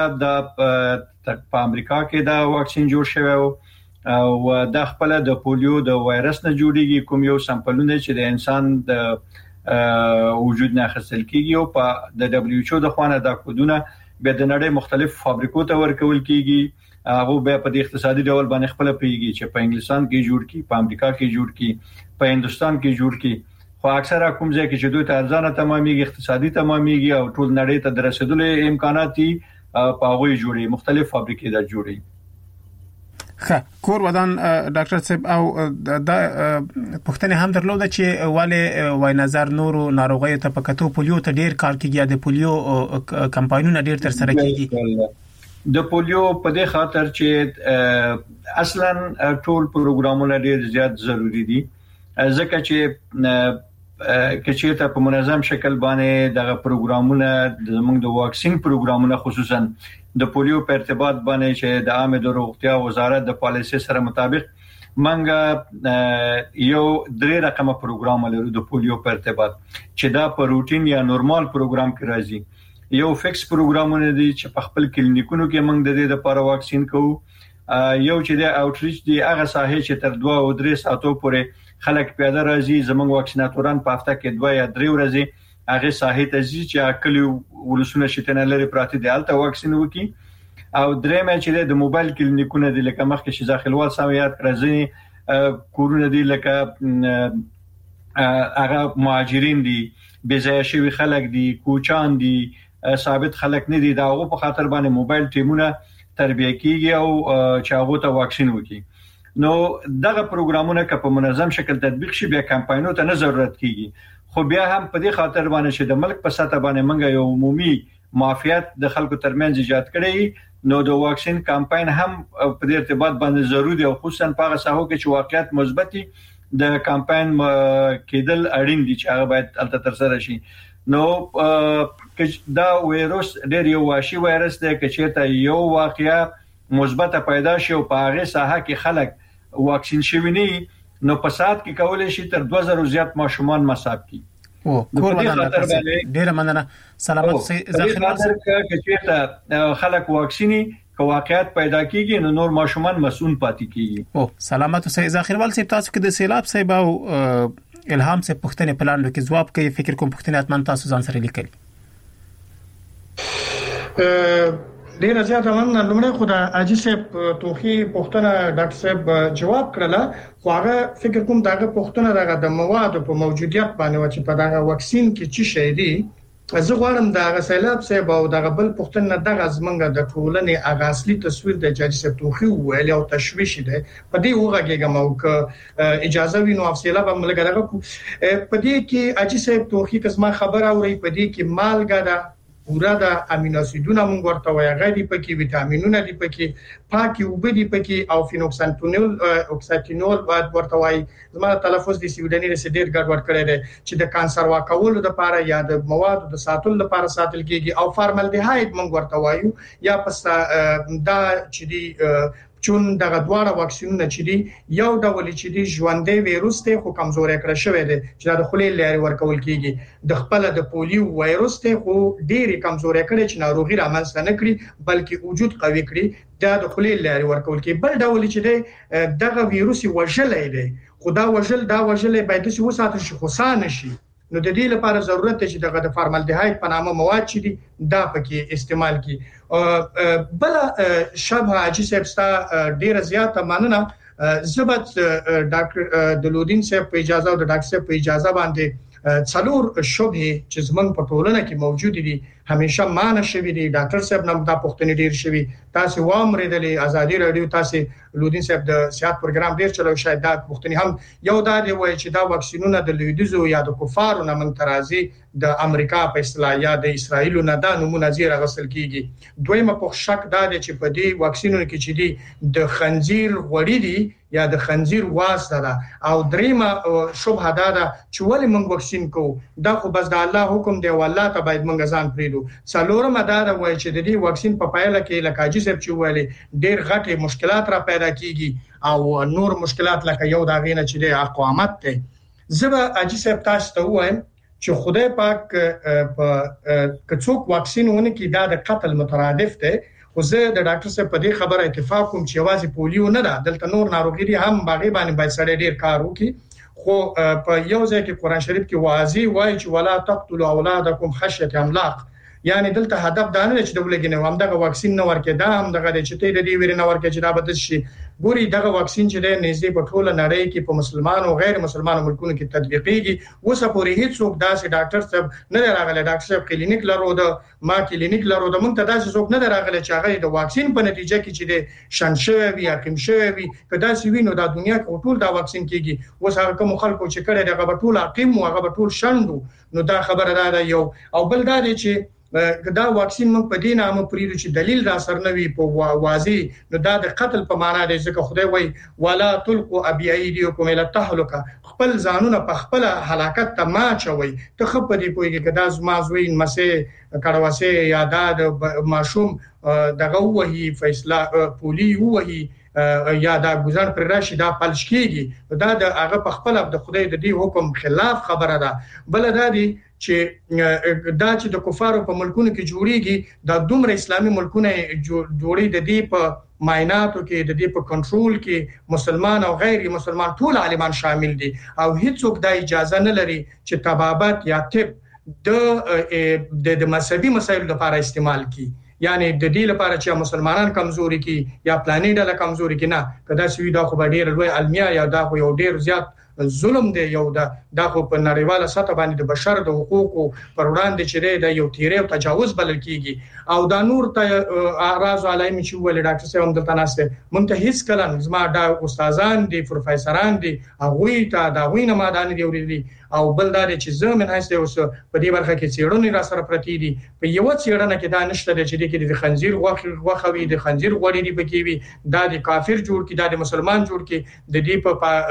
د په امریکا کې دا واکسین جوړ شوی او د خپل د پولیو د وایرس نه جوړیږي کوم یو سامپلونه چې د انسان د وجود نه اخیستل کیږي او په د دبليو ایچ او د خوانه د کودونه به د نړۍ مختلف فابریکو ته ورکول کیږي هغه به په اقتصادي ډول باندې خپل پیږي چې په انګلستان کې جوړ کی، په امریکا کې جوړ کی، په هندستان کې جوړ کی، خو اکثره کوم ځای کې چې دوی ته ارزانه تمامېږي، اقتصادي تمامېږي او ټول نړۍ ته درسېدل امکانات دي، په هغه جوړي مختلف فابریکې دا جوړي. خه کور ودان ډاکټر صاحب او د پښتنې هم درلوده چې والي وای نظر نورو ناروغیو ته پکاتو پولیو ته ډیر کار کیږي، د پولیو کمپاینونه ډیر تر سره کیږي. د پولیو په دې خاطر چې اصلا ټول پروګرامونه ډیر زیات ضروری دي، ځکه چې کچې ته په منظم شکل باندې دغه پروګرامونه زموږ د واکسین پروګرامونه خصوصا د پولیو په ارتباط باندې چې د عامه د روغتیا وزارت د پالیسي سره مطابق منګه یو درې رقمه پروګرام لرو د پولیو په ارتباط چې دا په روټین یا نورمال پروګرام کې راځي. یو فکس پروګرامونه دي چې په خپل کلینیکونو کې موږ د دې لپاره واکسین کوو، یو چې د اوټریچ دی هغه ساحه چې تر دوه او درې ساعتو پورې خلک پیاده راځي، زموږ واکسیناتوران په هفته کې دوه یا درې ورځې هغه ساحه ته ځي چې اکل ولسونه شتنه لري پراته دي الته واکسین وکي. او درېم چې د موبایل کلینیکونه دي لکه مخکې چې داخلوال سميات راځي، کورونه دي لکه هغه مهاجرین دي، بځای شوی خلک دي، کوچان دي، ثابت خلک نه دي، داغه په خاطر باندې موبایل ټیمونه تربیه کیږي او چې هغه ته واکسین وکي. نو دغه پروګرامونه که په منظم شکل تطبیق شي بیا کمپاینونو ته نه ضرورت کیږي، خو بیا هم په دې خاطر باندې چې د ملک په سطح باندې منګه یو عمومي معافیت د خلکو ترمنځ ایجاد کړي، نو د واکسین کمپاین هم په دې ارتباط باندې ضروري دی، خصوصا په هغه ساحو کې چې واقعیت مثبتي د کمپاین کېدل اړین دي چې هغه باید الته تر سره شي. نو دا وایروس ډېر یو واشي وایرس دی، چې یو واقعیا مثبته پیدا شي او په هغه ساحه کې خلک واکسین شوي نه، نو په سات کې کولای شي تر دوه زره زیات ماشومان مصاب کی. او کور ودان ډېر مننه. سلامت سي ځخیل چې ته خلک واکسیني که واقعیت پیدا کیږي نو نور ماشومان مسؤل پاتې کیږي. او سلامت سي ځخیل ول سي تاسو کې د سیلاب سي او الهام سي پښتنې پلان لکه جواب کوي، فکر کوم پښتنې اتمن تاسو ځان سره لیکلي. ډیر زیاته مننه. لمړی خو د اجي صاحب توخي پښتنه ډاکټر صاحب جواب کړله، خو هغه فکر کوم دغه پښتنه دغه د موادو په موجودیت باندې چې په دغه واکسین کې څه شي دي، زه غواړم دغه سیلاب صاحب او دغه بل پښتنه دغه زمنګ د ټولنې هغه اصلي تصویر د اجي صاحب توخي ویل او تشويش دي په دې وګهګم او ک اجازه وینو او سیلاب هم لګره په دې کې اجي صاحب توخي کسمه خبر اوري په دې کې مالګه ده، پورا د امینو اسیدونه مونږ ورته وایي، غوړي پکې، وټامینونه دي پکې، پاکي اوبه دي پکې، او فینوکسانټونول اوکساتینول باید ورته وایي. زموږ تلفظ د سویډني رسیدیر ګډوډ کړی دی چې د کانسر واکولو لپاره یا د موادو د ساتلو لپاره ساتل کیږي، او فارمالډیهاید مونږ ورته وایو، یا پس دا چې دی چون دغه دواړه واکسینونه چې دي یو ډول چې دي ژوندې وایروس ته خو کمزوري کړی شوی دی چې د خولې لاري ورکول کیږي، د خپل د پولیو وایروس ته خو ډېری کمزوري کړی چې ناروغي رامنځته نه کړي بلکې وجود قوي کړي، دا د خولې لاري ورکول کیږي. بل ډول چې دی دغه وایروس وژلې دی، خو دا وژل دا وژلې باید چې وساتل شي، خو سان شي. نو د دې لپاره ضرورت دی چې دغه د فارمالډیهاید په نامه مواد چې دي دا پکې استعمال کی. بل شبه اجي صاحب ستا ډیره زیاته مننه. زبط ډاکټر د لودین صاحب په اجازه او د ډاکټر صاحب په اجازه باندې څلور شبهه چې زمونږ په ټولنه کې موجود دي همیشه مانه شوی دي. ډاکټر صاحب نن دا پوښتنه ډیر شوی، تاسو وامریدلې ازادي رادیو، تاسو لودین صاحب د سیاحت پروګرام ډیر چلو، شاید دا پوښتنه هم یو دا دی وای چې دا واکسینونه د لویدیزو یا د کفارو نه منترازي د امریکا په اصطلاح یا د اسرایل نه دا نمونه زیره غسل کیږي. دویمه په شک دا دی چې په دې واکسینونو کې چې دي د خنزیر غوړي دي یا د خنزیر واسطه ده، او دریمه شبهه دا ده چې ولې موږ واکسین کوو، دا خو بس د الله حکم دی او الله ته باید موږ ځان پریدو. څلورم دا ده وای چې د دې واکسین په پایله کې لکه اجي صاحب چې ویلي ډیر غټي مشکلات را پیدا کیږي او نور مشکلات لکه یو دا غینه چې د اقامت ته. زبا اجي صاحب تاسو ته وایم چې خدای پاک په کڅوک واکسین ونه کې دا د قتل مترادف ته، خو زه د ډاکټر صاحب په دې خبره اتفاق کوم چې یوازې پولیو نه ده، دلته نور ناروغي دي هم باغې باندې باید سره ډیر کار وکړي. خو په یو ځای کې قران شریف کې واضح وایي چې ولا تقتلوا اولادکم خشیه املاق، یعنی دلته هدف دا نه چې د ولګینه هم دغه واکسین نه ورکې دا هم دغه چې ته د دې ویری نه ورکې چې دا بد شي ګوري دغه واکسین چې د نږدې په ټوله نړۍ کې په مسلمانانو او غیر مسلمانانو ملکونو کې تطبیقيږي اوس پورې هیڅ څوک داسې ډاکټر صاحب نه راغلی ډاکټر صاحب کلینیک لرو د ما کلینیک لرو د مونږ ته داسې څوک نه راغلی چې هغه د واکسین په نتیجه کې چې د شنشوي وي حکیم شوی وي کدا سی وینو د دنیا کې ټول دا واکسین کیږي اوس هغه کوم خلکو چې کړي دغه ټول حکیم او هغه ټول شندو نو دا خبره ده یو او بل دا دی چې دا واکسین موږ په دې نامه پریږدو چې دلیل را سر نه وي په واضح نو دا د قتل په معنا دی ځکه خدای وایي ولا تلقوا بأيديكم الى التهلكه خپل ځانونه په خپل هلاکت ته ما چوي ته خپ دې پويږي کدا زما زوین مسه کړواسه یاداد ماشوم دغه وਹੀ فیصله پولی وਹੀ یا دا گزار پر راشي دا پلش کیږي دا د هغه په خپل د خدای د دې حکم خلاف خبره ده بل دا دی چې دا چې د کفارو په ملکونو کې جوړیږي دا دومره اسلامي ملکونه جوړي د دې په معایناتو کې د دې په کنټرول کې مسلمان او غیر مسلمان ټول عالمان شامل دي او هیڅوک د اجازه نه لري چې طبابت یا طب د د مذهبي مسایلو لپاره استعمال کړي یعنی د دې لپاره چې مسلمانان کمزوري کی یا پلانې ډله کمزوري کی نه کدا سوي دا خو ډېر لوی علمیا یا دا خو یو ډېر زیات ظلم دی یو دا د خو په نړیواله سطح باندې د بشر د حقوقو پر وړاندې چې د یو تیری او تجاوز بلل کیږي او دا نور ته اعراض علایم چې ول ډاکټر صاحب هم دلته ناسته منتهیس کلن زما دا استادان دي پروفیسوران دي هغه ته دا وینه مادان دی ورېدي او بل دا چې زمين هسته اوس په دې برخه کې چیرونه را سره پرتی دي په یو چیرونه کې دا نشته چې د کې د خنزیر غوخوي د خنزیر غوړي دی پکې وي دا د کافر جوړ کی دا د مسلمان جوړ کی د دې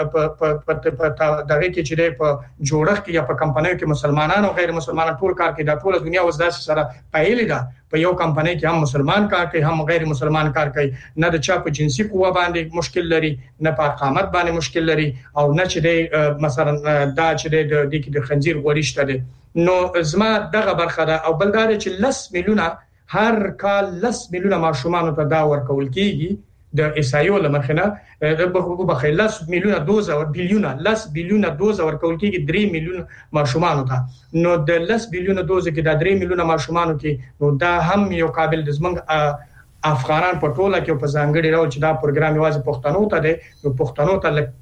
په په دغه کې چې په جوړښت کې یا په کمپنیو کې مسلمانانو او غیر مسلمانانو ټول کار کوي دا ټول دنیا وز داسې سره پایلې ده په یو کمپنی کې هم مسلمان کار کوي هم غیر مسلمان کار کوي نه د چا په جنسي قوه باندې مشکل لري نه په قامت باندې مشکل لري او نه چې د مثلا دا چې د دې کې د خنزیر غوړیشته دي نو زما دغه برخه ده او بل دا چې لس میلیونه هر کال لس میلیونه ماشومان ته دا ورکول کیږي د اسایو لمخنه د بخو لس میلیونه دوز او بیلیونه لس بیلیونه دوز ورکول کیږي درې میلیونه ماشومان ته نو د لس بیلیونه دوز کې د درې میلیونه ماشومان کې نو دا هم یو قابل د زمنګ افغانان په ټوله کې په ځانګړي ډول چې دا پروګرام یوازې پښتنو ته دی نو پښتنو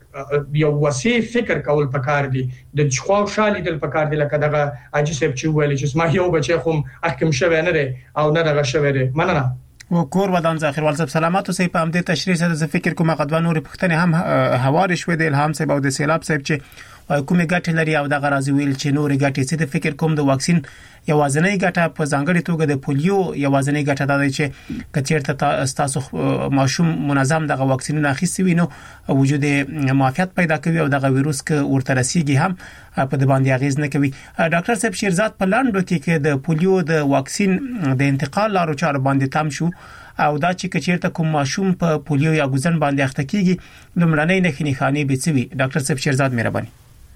ته یو وسیع فکر کول پکار دی د خو شالي دل پکار دی لکه دغه اجي سپ چې ویل چې ما یو بچی خو احکام شوه نه دی او نه دغه شوه دی مننه و کور ودان ذخیر والسب سلامات سه په امده تشریح سره ز فکر کومه قدوه نور پختنه هم حوار شوه د الهام صاحب او د سیلاب صاحب چې کومه ګټه لري او د غرازي ویل چې نور ګټه څه د فکر کوم د واکسین یوازنۍ ګټه په ځانګړي توګه د پولیو یوازنۍ ګټه ده چې کچیرته تاسو ماشوم منظم دغه واکسینونه اخیستي وینو وجود معافیت پیدا کوي او دغه وایروس ک ورته رسیږي هم په د باندې اغیز نه کوي ډاکټر صاحب شیرزاد په لاندو کې کې د پولیو د واکسین د انتقال لارو چار باندې تام شو او دا چې کچیرته کوم ماشوم په پولیو یا ګوزن باندې اخته کیږي لمړنۍ نه خني به څوي ډاکټر صاحب شیرزاد مهرباني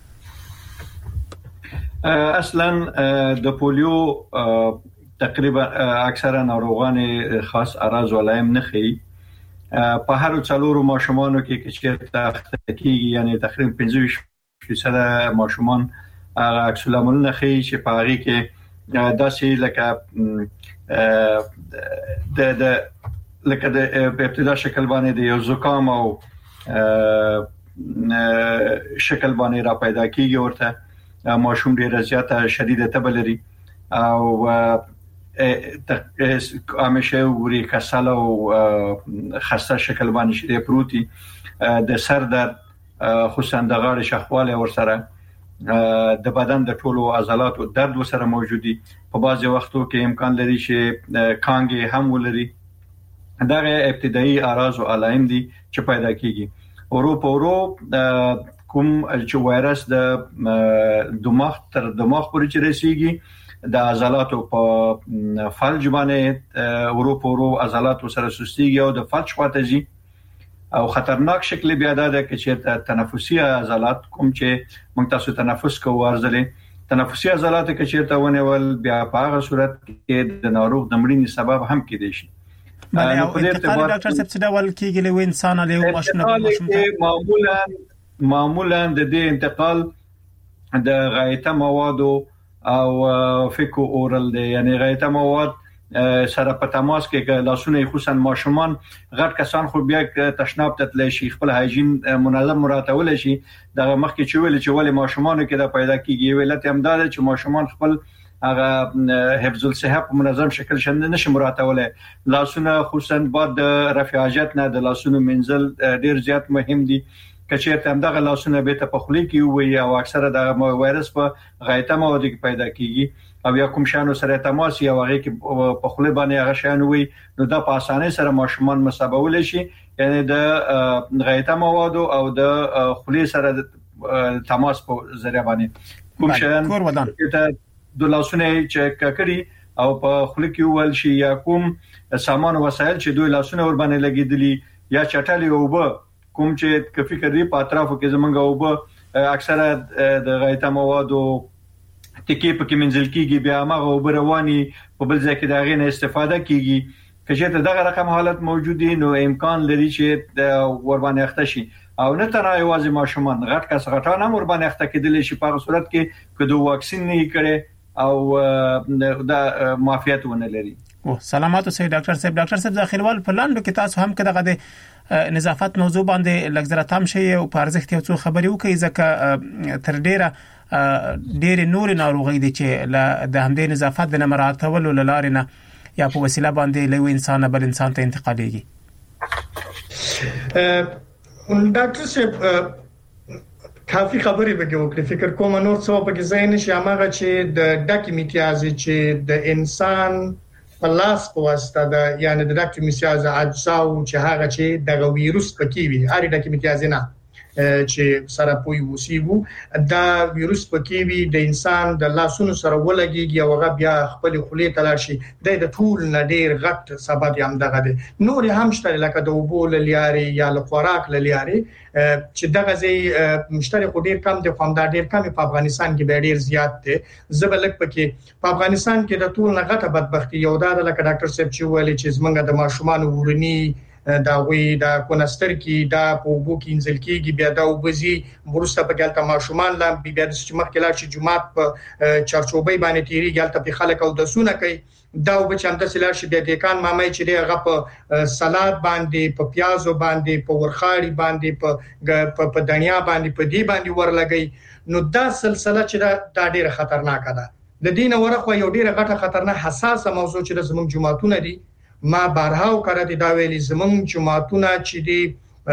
اصلا د پولیو تقریبا اکثرا ناروغان خاص اعراض علایم نه خي په هر څلورو ماشومانو کې چې اخته کیږي یعنی تقریبا پنځه فیصد ماشومان عکس العمل نه خي چې په هغه کې داسې لکه د د لکه د ابتدا شکل باندې د یو زکام او شکل باندې را پیدا کیږي ورته ماشوم ډیره زیاته شدیده تبه لري او همیشه وری کسل او خسته شکل باندې شری پروتي د سر درد خصوصا د غاړې شخواله ورسره د بدن د ټولو عضلاتو درد ورسره موجودي په بعضي وختو کې امکان لري چې کانګي هم ولري دا ابتدایي اعراض او علائم دي چې پیدا کیږي اورو پورو کوم چې وایرس د دماغ تر دماغ پورې چې رسیږي د عضلاتو په فلج باندې ورو پورو عضلاتو سره سستيږي او د فلج خواته ځي او خطرناک شکل بیا ده چې تنفسي عضلات کوم چې موږ تاسو تنفس کوو ورزله تنفسي عضلات کې چې ته ونیول بیا په هغه صورت کې د ناروغ د مړینې سبب هم کېدای شي بله او انتقال ډاکټر صاحب څه ډول کېږي له انسان له ماشوم معمولا معمولا د دې انتقال د غایطه موادو او فیکو اورل دی یعنی غایطه مواد سره په تماس کې لاسونه خصوصا ماشومان غټ کسان خو بیا تشناب تتلی شي خپل هایجین منظم مراتبول شي دغه مخکې چې ویل چې ولې ماشومان کې دا پیدا کیږي ویلته امداد چې ماشومان خپل هغه حفظ الصحه په منظم شکل شند نشي مراتبول لاسونه خصوصا بعد رفع حاجت نه د لاسونو منزل ډیر زیات مهم دي کچېرته هم دغه لاسونه به ته په خولي کې وي او اکثره د وایرس په غایطه مواد کې پیدا کیږي او یا کوم شانو سره تماس یا هغه کې په خولي باندې هغه شان وي نو دا په اسانه سره ماشومان مصابول شي یعنی د غایطه مواد او د خولي سره تماس په ذریعہ باندې کوم شان ته د لاسونه چې ککړي او په خولي کې ول شي یا کوم سامان وسایل چې دوی لاسونه ور باندې لګیدلی یا چټالي او به کوم چې کفي کړي په اطرافو کې زمونږ او به اکثره د غایطه موادو تکي په کې منځل کېږي بیا هغه وبرواني په بل ځای کې دا غینه استفاده کیږي کله چې دغه رقم حالت موجود دي نو امکان لري چې ور باندې اخته شي او نه تنها یوازې ماشومان غټ کس غټان هم ور باندې اخته کېدل شي په صورت کې کدو واکسین نه کړي او دا معافیت ونه لري. او سلامات اوسئ ډاکټر صاحب. ډاکټر صاحب ځخیروال په لاندو کې تاسو هم کده غده نظافت موضوع باندې لږ تام شي او په ارزښت یو څو خبري وکړي ځکه تر ډیره ډېر نور ناروغي دي چې د همدې نظافت د مراعاتولو لاره نه یا په وسیله باندې له انسان بل انسان ته انتقالېږي. ډاکټر صاحب کافي خبرې به وکړي فکر کوم نور څه په کې ځای نشي هغه چې د ډاکي میتیازي چې د انسان په لاس په واسطه د یعنی د ډاکي میتیازي اجزاو چې هغه چې د ویروس پکې وي هر ډاکي میتیازي نه چې سره پوي وسیبو دا ویروس پکې وي د انسان د لاسونو سره ولګيږي او هغه بیا خپل خولي تلل شي د ټول نډیر غټ سبب هم دغه دي نور هم شته لکه د وبول لیاري یا ل خوراک لیاري چې دغه زی مشترک ډیر کم دي خو دا ډیر کم په افغانستان کې ډیر زیات دي زبلک پکې په افغانستان کې د ټول نغټه بدبختی یو دا لکه ډاکټر صاحب چې ویلي چې زمونږ د ماشومان ورني دا وی دا کونستر کې دا په وبو کې انځل کېږي بیا دا وبزي ورسته په ګالته ماشومان لا بیا د مخ کې لا چې جمعات په چارچوبې باندې تیری ګالته په خلک او د سونه کوي دا وب چې هم د سلار شي د دکان مامای چې دی هغه په سلاد باندې په پیازو باندې په ورخاړي باندې په په دنیا باندې په دی باندې ورلګي نو دا سلسله چې دا ډیره خطرناکه ده د دین ورخه یو ډیره غټه خطرناک حساسه موضوع چې زموږ جماعتونه دي ما بارها وکړه د دا ویلي زمونږ جماعتونه چې دی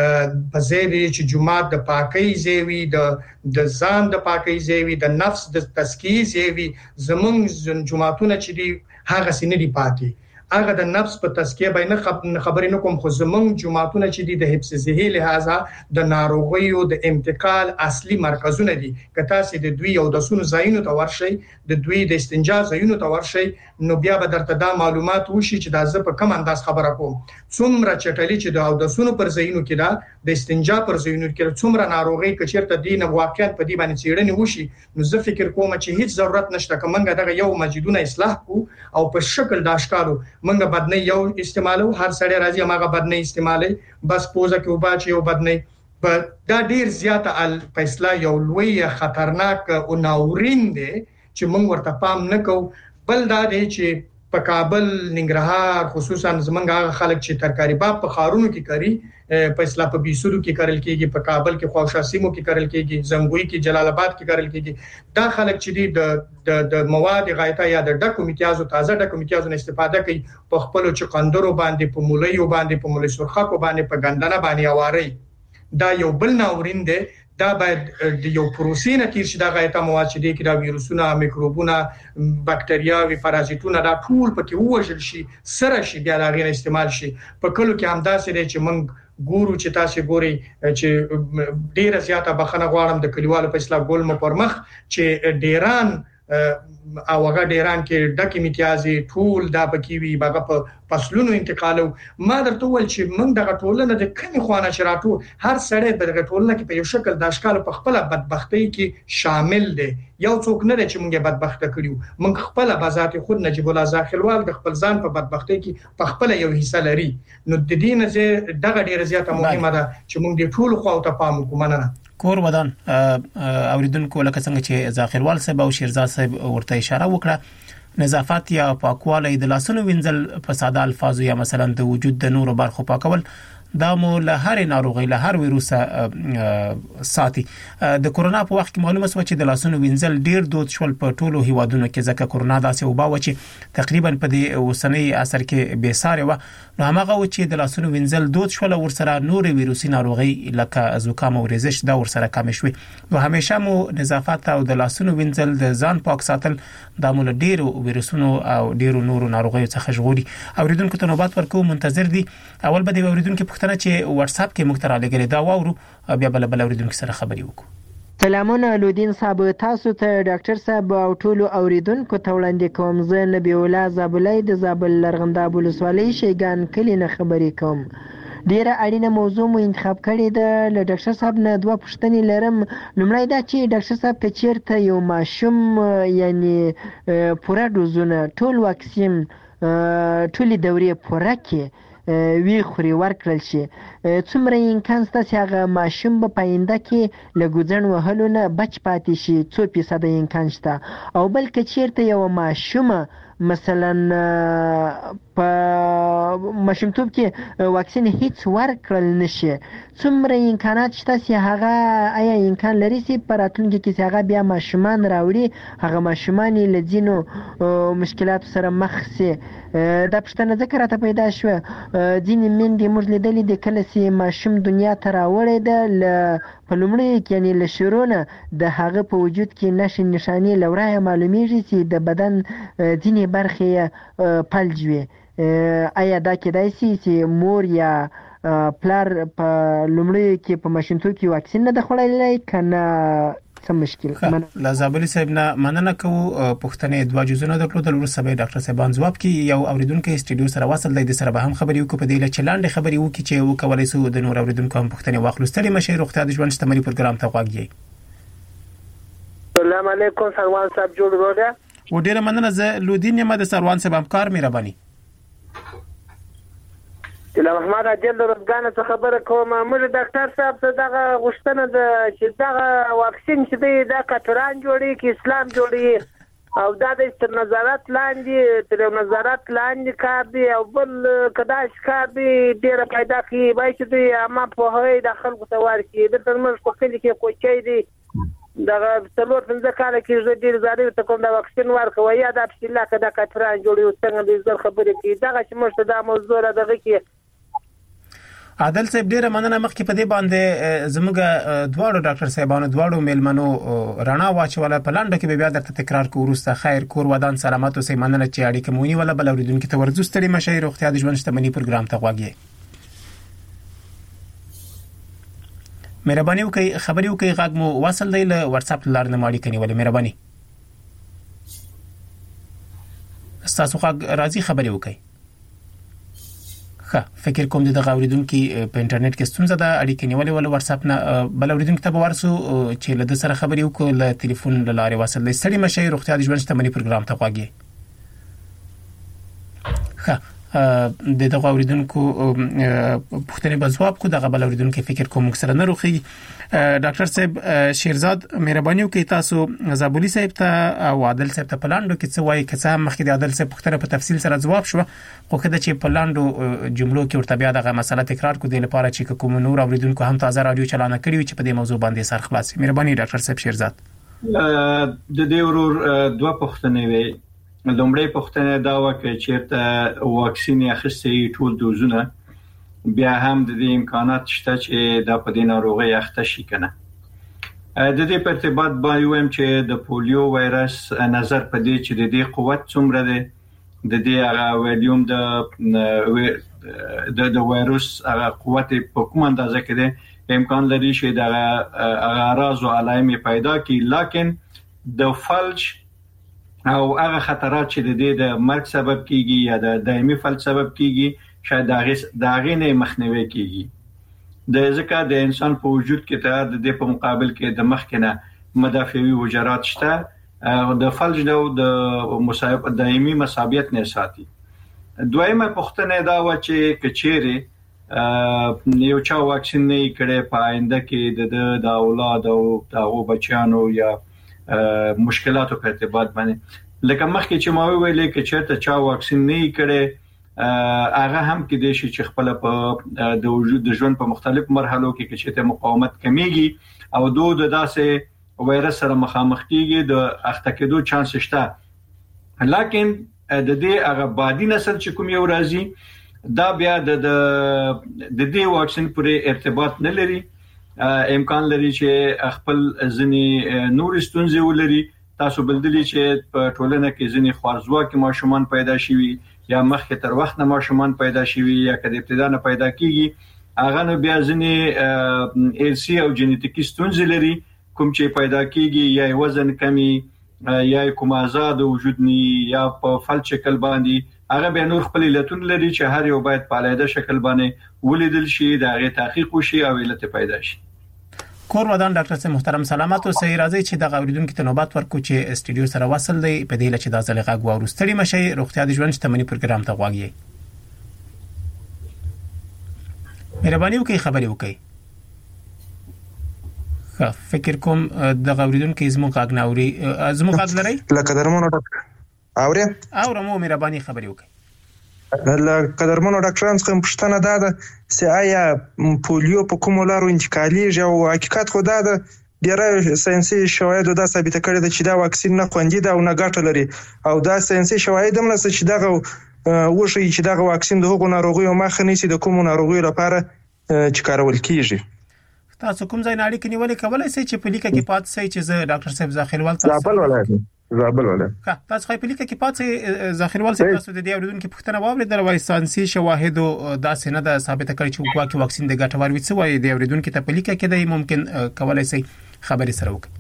په ځای چې جماعت د پاکۍ زیوی د د ځان د پاکۍ زیوی د نفس د تزکیه زیوی زمونږ جماعتونه چې دی هغه سینې دی پاتې هغه د نفس په تزکیه باندې خبرې نه کوم خو زمونږ جماعتونه چې دی د حفظ ذهني لحاظه د ناروغیو د انتقال اصلي مرکزونه دي کته سي د دوی او د سونو ځایونو ته ورشي د دوی د استنجا ځایونو ته ورشي نو بیا به درته دا معلومات وشي چې دا زه په کوم انداز خبره کوم څومره چټلی چې د د سونو پر ځایونو کې دا د استنجا پر ځایونو کې څومره ناروغي کچیرته دین واقعیت په دې باندې چیرنی وشي نو زه فکر کوم چې هیڅ ضرورت نشته کومه دغه یو مسجدونه اصلاح کو او په شکل د اشکالو منګه بدنه یو استعمالو هر سړی راځي هغه بدنه استعمالي بس پوزه کې وبا چې یو بدنه په دا ډیر زیاته ال فیصله یو لوی خطرناک او ناورین دی چې موږ ورته پام نکو بل دا دی چې په کابل ننګرهار خصوصا زمونږ خلک چې ترکاری باب په خارونو کې کوي په اسلام په بیسودو کې کارل کېږي په کابل کې خوشاسیمو کې کارل کېږي زنګوي کې جلال آباد کې کارل کېږي دا خلک چې دی د د مواد غایطه یا د ډکو میتیازو تازه ډکو میتیازو استفاده کوي په خپل چقندرو باندې په مولیو باندې په مولي سرخه باندې په ګندنه باندې اواري دا یو بل ناورین دی دا باید د یو پروسې نه تیر شي دا غایطه مواد چې دي کې دا ویروسونه میکروبونه باکټریاوي پارازیتونه دا ټول پکې وژل شي سره شي بیا لا غیر استعمال شي په کلو کې همداسې دي چې موږ ګورو چې تاسو ګوري چې ډیره زیاته بخنه غواړم د کلیوالو په اسلام ګول مو پر مخ چې ډیران او هغه ډیران کې ډکه میتیازي ټول دا پکې وي هغه په فصلونو انتقالو ما درته ول چې موږ دغه ټولنه د کمی خوانه شراتو هر سړی دغه ټولنه کې په یو شکل د اشکال په خپل بدبختی کې شامل دي یو څوک نه چې موږ بدبخته کړیو موږ خپل بذات خود نجیب الله زاخلوال د خپل ځان په بدبختی کې په خپل یو حصہ لري نو د دې نه دغه ډیره زیاته مهمه ده چې موږ د ټول خو ته پام وکړو. کور ودان اوریدونکو لکه څنګه چې ذاخروال صاحب او شیرزاد صاحب ورته اشاره وکړه نظافت یا پاکوالی د لاسونو وینځل په ساده الفاظو یا مثلا د وجود د نورو برخو پاکول دا مو له هر ناروغي له هر ویروس ساتي د کورونا په وخت کې معلومه شو چې د لاسونو وینځل ډیر دود شول په ټولو هیوادونو کې ځکه کورونا داسې وبا و چې تقریبا په دې اوسنۍ عصر کې به ساره و نو هغه و چې د لاسونو وینځل دود شول او ورسره نور ویروسي ناروغي لکه زکام او ریزش دا ورسره کم شوي نو همیشه مو نظافت او د لاسونو وینځل د ځان پاک ساتل د مول ډیرو ویروسونو او ډیرو نورو ناروغیو څخه ژغوري اوریدونکو ته نوبات ورکو منتظر دي اول به د اوریدونکو پوښتنه چې واتس اپ کې موږ ته راغلي دا واورو بیا بل بل اوریدونکو سره خبري وکړو سلامونه لودین صاحب تاسو ته ډاکټر صاحب او ټولو اوریدونکو ته وړاندې کوم زه نبی الله زابلای د زابل لرغنداب ولسوالۍ شیګان کلی نه خبري کوم ډیره اړینه موضوع مو انتخاب کړې ده له ډاکټر صاحب نه دوه پوښتنې لرم لومړی دا چې ډاکټر صاحب که چیرته یو ماشوم یعنی پوره ډوزونه ټول واکسین ټولې دورې پوره کې وی خوري ورکړل شي څومره امکان شته چې هغه ماشوم په پاینده کې له ګوزن وهلو نه بچ پاتې شي څو فیصد امکان شته او بل که چیرته یو ماشوم مثلا په ماشومتوب کې واکسین هیڅ ورکړل نشي څومره امکانات شته چې هغه آیا امکان لري چې په راتلونکي کې چې هغه بیا ماشومان راوړي هغه ماشومان له ځینو مشکلاتو سره مخ شي دا پښتنه ذکر راته پیدا شو ځینې مندې موږ لیدلې د کله چې ماشوم دنیا ته راوړی ده په لومړي کې یعنی له شروع نه د هغه په وجود کې نښې نښانې له ورایه معلومیږي چې د بدن ځینې برخې فلج وي آیا دا کېدای شي چې مور یا پلار په لومړي کې په ماشومتوب کې واکسین نه د خوړلی که نه څه مشکل لازابلی صاحب نه مننه کوو پښتنې دوا جزونه درلودل ورسره به ډاکټر صاحبان جواب کې یو اوریدونکو استډیو سره وصل دی د سره به هم خبري وکړو په دې لچ لاندې خبري وکړي چې وکولای سو د نور اوریدونکو هم پښتنې واخلو ستړي مشه روغتیا د ژوند شتمنۍ پروګرام ته غواړي السلام علیکم سروان صاحب جوړ روغه و ډیره مننه زه لودین یم د سروان صاحب همکار مهرباني له محمد اجل روزګان څخه خبره کوم موږ ډاکټر صاحب ته دغه غوښتنه ده چې دغه واکسین چې دی دا کاتران جوړي کې اسلام جوړي او دا د نظارت لاندې تر نظارت لاندې کار دی او بل کداش کار دی ډیره پیدا کی وای چې دی اما په هغه د خلکو ته ورکی د ترمنځ په کلی کې کوچي دی دغه څلور پنځه کال کې زه ډیر زړی ته کوم د واکسین ورکوي یا د بسم الله کدا کاتران جوړي څنګه د زر خبرې کی دغه چې موږ د موضوع را دغه کې عادل صاحب ډیره مننه مخکې په دې باندې زموږ دواړو ډاکټر صاحبانو دواړو میلمنو رانا واچوله په لاندې کې بیا درته تکرار کوو ورسته خیر کور ودان سلامات اوسئ مننه چې اړیکه مونږ ولا بل اوریدونکو ته ورزو ستړي مشه روغتیا د ژوند شتمنۍ پروګرام ته غواړي مهرباني وکړئ خبري وکړئ غږ مو وصل دی له واتس اپ لار نه ماړي کني ولې مهرباني تاسو غږ راځي خبري وکړئ ښه فکر کوم د غوړیدونکو په انټرنیټ کې ستونزه ده اړیکې نیولې ول واتس اپ نه بل اوریدونکو ته ورسو چې له د سره خبرې وکړو له ټلیفون له لارې وصل لې ستړي مشه روغتیا د ژوند شتمنۍ پروګرام ته غواړي ښه د دغه اوریدونکو پوښتنې په جواب کو دغه بل اوریدونکو فکر کوم سره نه روخي ډاکټر صاحب شیرزاد مهرباني وکړئ تاسو زابولی صاحب ته او عادل صاحب ته پلاندو کې څه وایي کڅه مخکې د عادل صاحب پوښتنه په تفصیل سره جواب شو خو کله چې پلاندو جملو کې ورته بیا دغه مسله تکرار کو دی لپاره چې کوم نور اوریدونکو هم تازه رادیو چلانه کړی چې په دې موضوع باندې سر خلاص مهرباني ډاکټر صاحب شیرزاد د دې ورور دوه پوښتنې وي لومړی پوښتنه دا و چې چیرته واکسین اخیستې ټول دوزونه بیا هم د دې امکانات شته چې د په دې ناروغي اخته شي کنه د دې په ارتباط باندې وایم چې د پولیو وایرس نظر په دې چې د دې قوت څومره ده د دې هغه ویلیوم د د د وایرس هغه قوت په کوم اندازه کې ده امکان لري چې د هغه اعراض او علائم پیدا کړي لکن د فلج او هغه خطرات چې د دې د مرګ سبب کیږي یا د دایمي فلج سبب کیږي شاید دا غي نه مخنیوي کیږي د ځکه د انسان په وجود کې ته د دې په مقابل کې د مخ کنه مدافعي حجرات شته د فلج نو د مصاب دایمي مصابیت نه ساتي دویمه پوښتنه دا و چې کچېره یو چا واکسین نه کړي په آینده کې د د اولاد او د بچیانو یا مشکلاتو په ارتباط باندې لکه مخکې چې ما ویلې کې چې چا واکسین نه کړي هغه هم کې د شي چې خپل په د وجود د ژوند په مختلف مرحلو کې چې ته مقاومت کمیږي او دوه د داسې وایرس سره مخامخ کیږي د اخته کېدو چانس شته لکه د دې هغه بادي نسل چې کوم یو راځي دا بیا د د دې واکسین پورې ارتباط نه لري امکان لري چې خپل ځنی نور ستونزې ولري تاسو بلدلی چې په ټولنه کې ځنی خوارزواکي ماشومان پیدا شي یا مخکې تر وخت نه ماشومان پیدا شي یا کله ابتدا نه پیدا کیږي هغه نو بیا ځنی ال سی او جنیټیکي ستونزې لري کوم چې پیدا کیږي یا وزن کمی یا کوم آزاد وجود ني یا په فل شکل باندې هغه به نور خپل علتون لري چې هر یو باید په علیحده شکل باندې ولیدل شي دا غي تحقیق وشي او علت پیدا شي. کور ودان ډاکټر صاحب محترم سلامات او سهي راځي چې د غوړیدونکو ته نوبت ورکو چې استودیو سره وصل دی په دې لچې د ځلغه غوړستړي مشي روغتیا د ژوند شتمنۍ پروګرام ته غواړي. مهرباني وکړئ خبري وکړئ. فکر کوم د غوړیدونکو زموږ غاګ ناوري زموږ غاګ لري لکه درمونو ډاکټر اوري اورمو مهرباني خبري وکړئ. لکه درمونو ډاکټران څخه پوښتنه ده چې آیا پولیو په کوم لارو انتقالي او حقیقت خو ده ډیره ساينسي شواهد دا ثابت کړي چې دا واکسین نه خوندي ده او نه ګټه لري او دا ساينسي شواهد هم نشي چې دا وشي چې دا واکسین د هغو ناروغیو مخه نیسي د کوم ناروغیو لپاره چې کارول کیږي. تاسو کوم ځای نه اړیکې نیولې کولای شئ چې په لیکه کې پات شئ چې زه ډاکټر صاحب ذاخیروال تاسو زابل ولایت زابل ولایت ها تاسو خو په لیکه کې پات شئ ذاخیروال تاسو د دې اوریدونکو پوښتنه واورېدل وای ساينسي شواهد دا سینه د ثابت کړي چې واکي واکسین د ګټور وي څه وای د اوریدونکو ته په لیکه کې د ممکن کولای شئ خبري سره وکړي.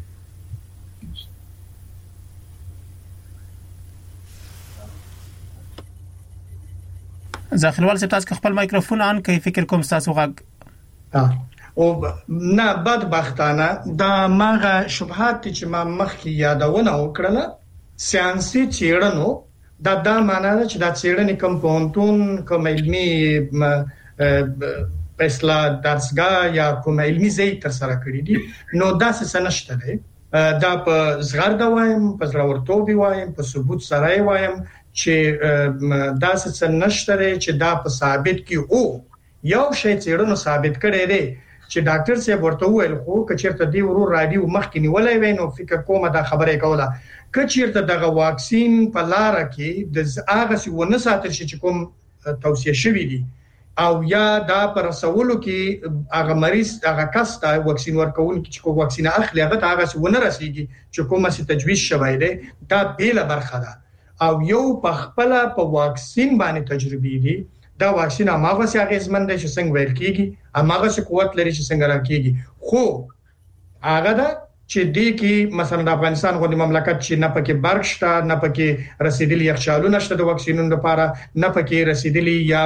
ذاخیروال تاسو خپل مایکروفون آن کوي فکر کوم تاسو غږ او نه بدبختانه دا ماغه شبهات چې ما مخکې یادونه وکړله ساينسي چیرنو دا د معنا چې دا چیرنې کوم پونتون کوم علمي پسلا درسګه یا کوم علمي ځای تر سره کړی دي نو دا څه نشته دی دا په زغرد وایم په زراورتوبي وایم په ثبوت سره وایم چې دا څه نشته دی چې دا په ثابت کې او یو شی چیرنو ثابت کړی دی چې ډاکټر صاحب ورته ویل خو کچیرته دی ورو رادیو مخکې نیولای وین او فکر کومه دا خبره کوله کچیرته دغه واکسین په لار کې د هغه سی ونه ساتل شي چې کوم توصیه شوی دی او یا دا پر رسولو کې هغه مریض هغه کس ته واکسین ورکول چې کوم واکسین اخلي هغه هغه سی ونه رسیږي چې کومه سی تجویز شوی دی دا بیل برخه ده او یو په خپل په واکسین باندې تجربه دي دا واکسین هغه څه اغیزمن دي چې څنګه ویل کیږي هغه څه قوت لري چې څنګه راکېږي خو هغه دا چې دی کې مثلا د افغانستان غوډي مملکت چې نه پکې برق شته نه پکې رسیدلی یخچالونه شته د واکسینونو لپاره نه پکې رسیدلی یا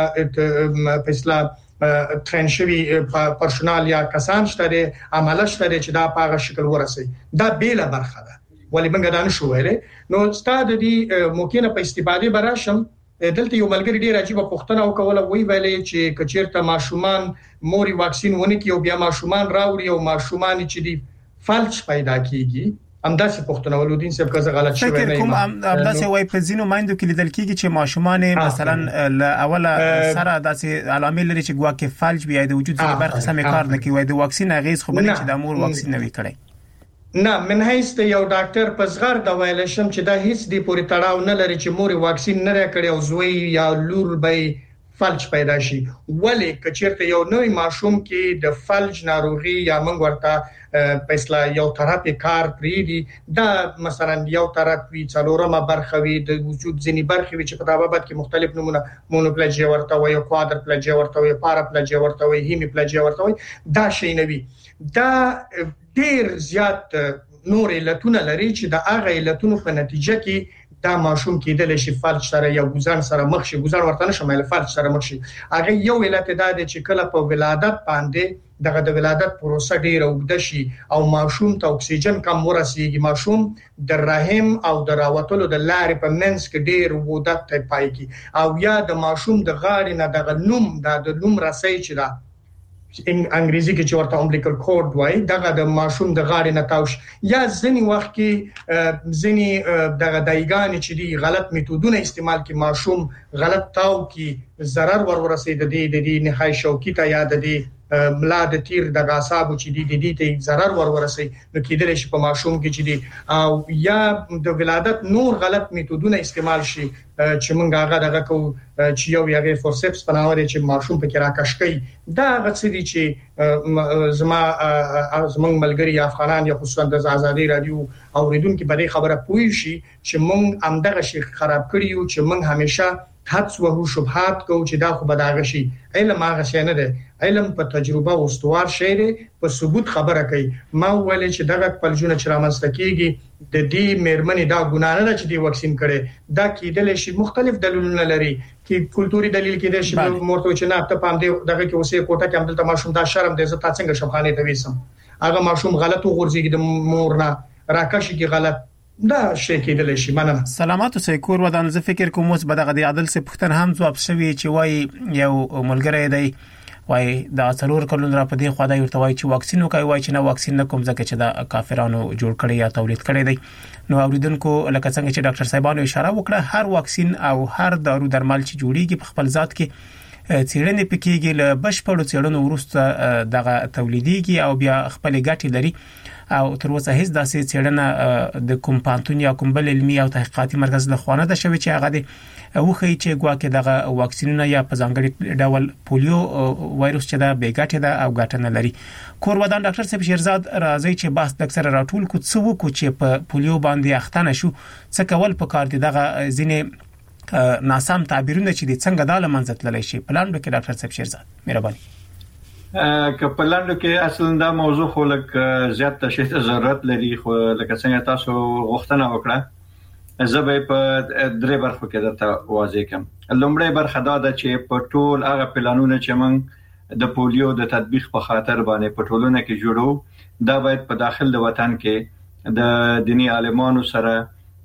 فیصله ترنشوي پرسونال یا کسان شته عمله شته چې دا په هغه شکل ورسي دا بیل برخه ده ولی موږ دا نشو ویلې نو ستاد دي ممکنه په استفاده براشم دلته یو ملګری ډیر عجیب پوښتنه وکوله وی ویلې چې کچیرته ماشومان موري واکسین ونه کی او بیا ماشومان راوړي او ماشومان چې دی فلج پیدا کیږي همداسې پوښتنه ولودین صاحب که غلط شوی نه کوم همداسې وای په ځینو مایندو کې لیدل کیږي چې ماشومان مثلا ل اوله سره داسې علامې لري چې ګواکې فلج بیا د وجود ځینې برخه سم کار نه کوي د واکسین اغیز خو بلې چې د مور واکسین نه وی کړی نه من هیڅ یو ډاکټر په زغر د ویل شم چې دا هیڅ دی پوری تړاو نه لري چې مور واکسین نه راکړي او زوی یا لور به فلج پیدا شي ولی کچیرته یو نوې ماشوم کې د فلج ناروغي یا منګ ورته پسلا یو تراپی کار پریدي دا مثلا یو تراپی څلورمه برخه وي د وجود ځینی برخه وي چې په دابت کې مختلف نمونه مونوپلاجیا ورته وي کوادرپلاجیا ورته وي پاراپلاجیا ورته وي هیمیپلاجیا ورته وي دا شي نه وي دا ډیر زیات نور علتونه لري چې د هغه علتونو په نتیجه کې دا ماشوم کېدل شي فلج سره یا ګوزان سره مخ شي ګوزان ورته نشم ال فلج سره مخ شي هغه یو علت دا دی چې کله په ولادت باندې دغه د ولادت پروسه ډیره اوږده شي او ماشوم ته اکسیجن کم ورسیږي، ماشوم د رحم او د راوتلو د لارې په منځ کې ډیر وودت ته پای کی او یا د ماشوم د غاړې نه دغه نوم د نوم راسي چې دا انګریزي کې چې ورته امبلیکل کورد وای، دغه د ماشوم د غاړې نه تاوش یا ځنی وخت کې ځنی دغه دایګان چې دی غلط میتودونه استعمال کې ماشوم غلط تاو کې ضرر ور ورسېد د دې د دې نهای شوکي ته یا د دې ملا د تیر د غاصابو چې دی د دې ته ضرر ور ورسېد نو کېدل شي په ماشوم کې چې دی او یا د ولادت نور غلط میتودونه استعمال شي چې مونږ هغه دغه کو چې یو یغه فورسپس پناوري چې ماشوم په کې راکش کوي دا غڅدي چې زما زمونږ ملګری افغانان یا خصوصا د آزادي رادیو اوریدونکو په دې خبره پوي شي چې مونږ همدغه شي خراب کړیو چې مونږ همیشه حدس وهو شبهات کو چې دا خو بداغه شي. علم هغه شی نه دی، علم په تجربه او استوار شی دی، په ثبوت خبره کوي. ما ویل چې دغه پلجونه چې رامنځته کیږي د دې مېرمنې دا ګناه نه ده چې دی واکسین کړي، دا کېدل شي مختلف دلیلونه لري چې کلتوري دلیل کې دی چې مرته چې نه ته پام دی دغه کې اوسې کوټه کې عمل ته ماشوم دا شرم دی زه تاسو څنګه شبخانه ته وېسم هغه ماشوم غلط وغورځي د مور نه راکشي کې غلط دا شي کېدل شي. مننه. سلامات اوسئ. کور ودان زه فکر کوم اوس به دغه د عادل څخه پښتنه هم جواب شوی چې وای یو ملګری دی وای دا څلور کلون را پدې خدای ورته وای چې واکسین وکای وای چې نه واکسین نه کوم ځکه چې دا کافرانو جوړ کړی یا تولید کړی دی. نو اوریدونکو لکه څنګه چې ډاکټر صاحبانو اشاره وکړه هر واکسین او هر دارو درمل چې جوړیږي په خپل ذات کې څېړنې پکېږي له بشپړو څېړنو وروسته دغه تولیديږي او بیا خپل ګټې لري او تر اوسه هیڅ داسې څېړنه د کوم پانتون یا کوم بل علمي او تحقیقاتي مرکز له خوا نه ده شوې چې هغه د وخی چې ګواکې دغه واکسینونه یا په ځانګړي ډول پولیو وایروس چې دا بیګټه ده او ګټه نه لري. کور ودان ډاکټر صاحب شیرزاد راځي چې بحث د اکثر راټول کو څه وکړو چې په پولیو باندې اختانه شو څه کول په کار دي دغه ځینې ناسم تعبیرونه چې د څنګه د لمنځت للی شي پلاند کې ډاکټر صاحب شیرزاد مهرباني. که پلاند کې اصل دا موضوع خو لک زیات تشریح ضرورت لري خو لکه څنګه تاسو غوښتنه وکړه زه به په درې برخو کې درته واضح کوم. لومړی برخه دا ده چې په ټول هغه پلانونه چې موږ د پولیو د تطبیق په خاطر باندې په ټولنه کې جوړو دا باید په داخل د وطن کې د دینی عالمانو سره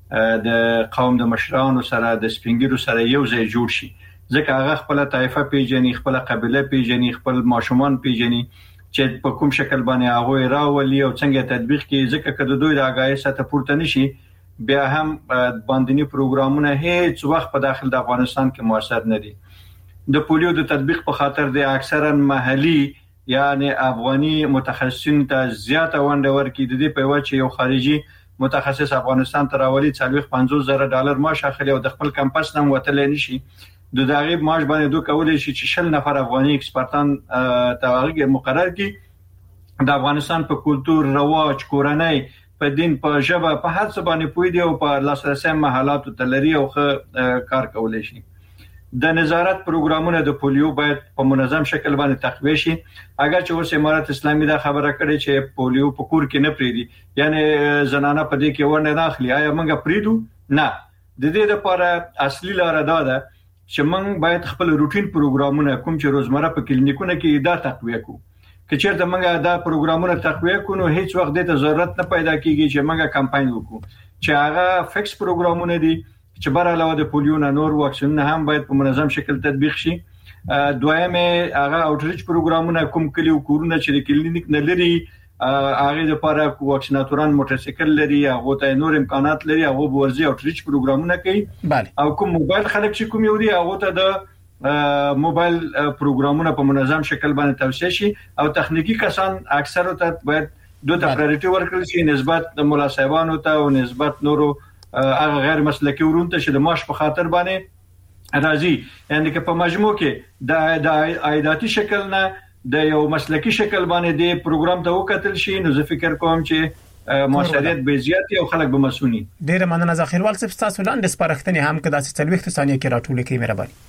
د قوم د مشرانو سره د سپینګیرو سره یو ځای جوړ شي ځکه هغه خپل طایفه پیژني خپل قبيله پیژني خپل ماشومان پیژني چې په کوم شکل باندې هغه راولي او څنګه تطبیق کوي ځکه کله دوی د آگاهی سطح پورته نشي بیا هم باندې پروګرامونه هیڅ وخت په داخل د افغانستان کې موثر نه دي. د پولیو د تطبیق په خاطر د اکثرا محلي یعنی افغاني متخصصین ته زیاته ونډه ورکړي د دې په وجه یو خارجي متخصص افغانستان ته راولي څلويخ پنځوس زره ډالر معاش اخلي او د خپل کمپس نم وتل نشي د دغه معاش باندې دوه کولای شي چې شل نفر افغاني ایکسپرتان ته مقرر کړي د افغانستان په کلچر رواج کورنۍ په دین په ژبه په هر څه باندې پوي دی او په لاسرسي محلات تلري او کار کولای شي. د نظارت پروګرامونه د پولیو باید په منظم شکل باندې تقویه شي. اگر چې اوس امارات اسلامي دا خبره کړي چې پولیو په کور کې نه پریدي یعنی زنانه په دې کې ورنه داخلي آیا موږ پریدو نه د دې لپاره اصلي لار دا ده چې موږ باید خپل روټین پروګرامونه کوم چې روزمره په کلینیکونو کې دا تقویه کوو. که چیرته موږ دا پروګرامونه تقویه کوو نو هیڅ وخت د ضرورت نه پیدا کیږي چې موږ کمپاین وکړو چې هغه فکس پروګرامونه دي چې بر علاوه د پولیو نه نور واکسینونه هم باید په منظم شکل تطبیق شي. دویمه هغه اوټریچ پروګرامونه کوم کلیو کورونه چې د کلینیک نه لري هغه د لپاره واکسیناتوران موټرسایکل لري هغه ته نور امکانات لري هغه ورزي اوټریچ پروګرامونه کوي او کوم موبایل خلک چې کوم یو دي هغه ته د موبایل پروګرامونه په منظم شکل باندې توسعه شي او تخنیکی کسان اکثر ته باید دوه ته پرایورټي ورکړل شي نسبت د مولا صاحبانو ته او نسبت نورو هغه غیر مسلکي ورونته چې د معاش په خاطر باندې راځي یعنی که په مجموع کې د د عایداتي شکل نه د یو مسلکي شکل باندې د پروګرام ته وکتل شي نو زه فکر کوم چې موثریت به زیات او خلک به مسونی. ډیره مننه ذخیروال صاحب تاسو لاندې سپارښتنې هم کدا چې څلويخت ثانیه کې راټول کړئ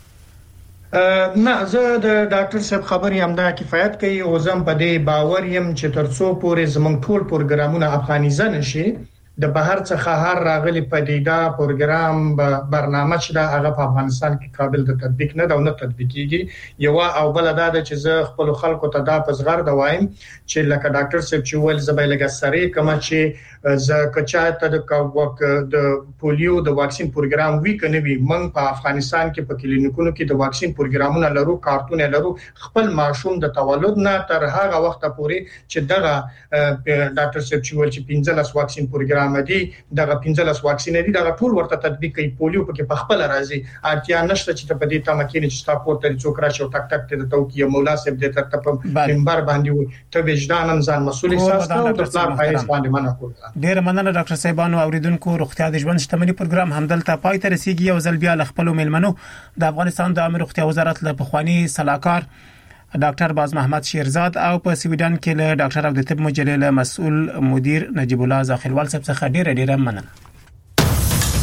مهرباني. نه زه د ډاکټر صاحب خبرې هم دا کفایت کوي او زم په دې باور يم چې ترڅو پورې زمونږ ټول پروګرامونه افغانیزه نشي د بهر څخه هر راغلي پدیده پروګرام برنامه چې دا هغه په افغانستان کې قابل د تطبیق نه دا نه تطبیقيږي یو او بل دا چې زه خپل خلکو ته دا پزغر دا وایم چې لکه ډاکټر صاحب چې ول زبې لګا سره کما چې ز کچا ته د پولیو د واکسین پروګرام وی کنه وی من په افغانستان کې په کلینیکونو کې د واکسین پروګرامونه لرو کارتونه لرو خپل ماشوم د تولد نه تر هغه وخت پورې چې دغه ډاکټر صاحب چې ول چې پنځلس واکسین پروګرام دی دغه پنځلس واکسین دي دغه ټول ورته تطبیق کوي پولیو په کې په خپل راځي اړتیا نشته چې په دې تمه کې چې تاسو ته څوک راشي او تک تک ته د توکي مولا صاحب د تر په منبر باندې وي ته وجدانن ځان مسؤل احساس او د پلان پایس باندې منع کول ډیر مننه ډاکټر صاحبانو اوریدونکو روغتیا د ژوند شتمنۍ پروګرام همدلته پای ته رسیدي یو ځل بیا خپل میلمنو د افغانستان د عامه روغتیا وزارت له پخوانی صلاحکار ډاکټر باز محمد شیرزاد او په سویډن کې له ډاکټر او د طب مجلې له مسؤل مدیر نجیب الله زاخیلوال صاحب څخه ډیر ډیر مننه.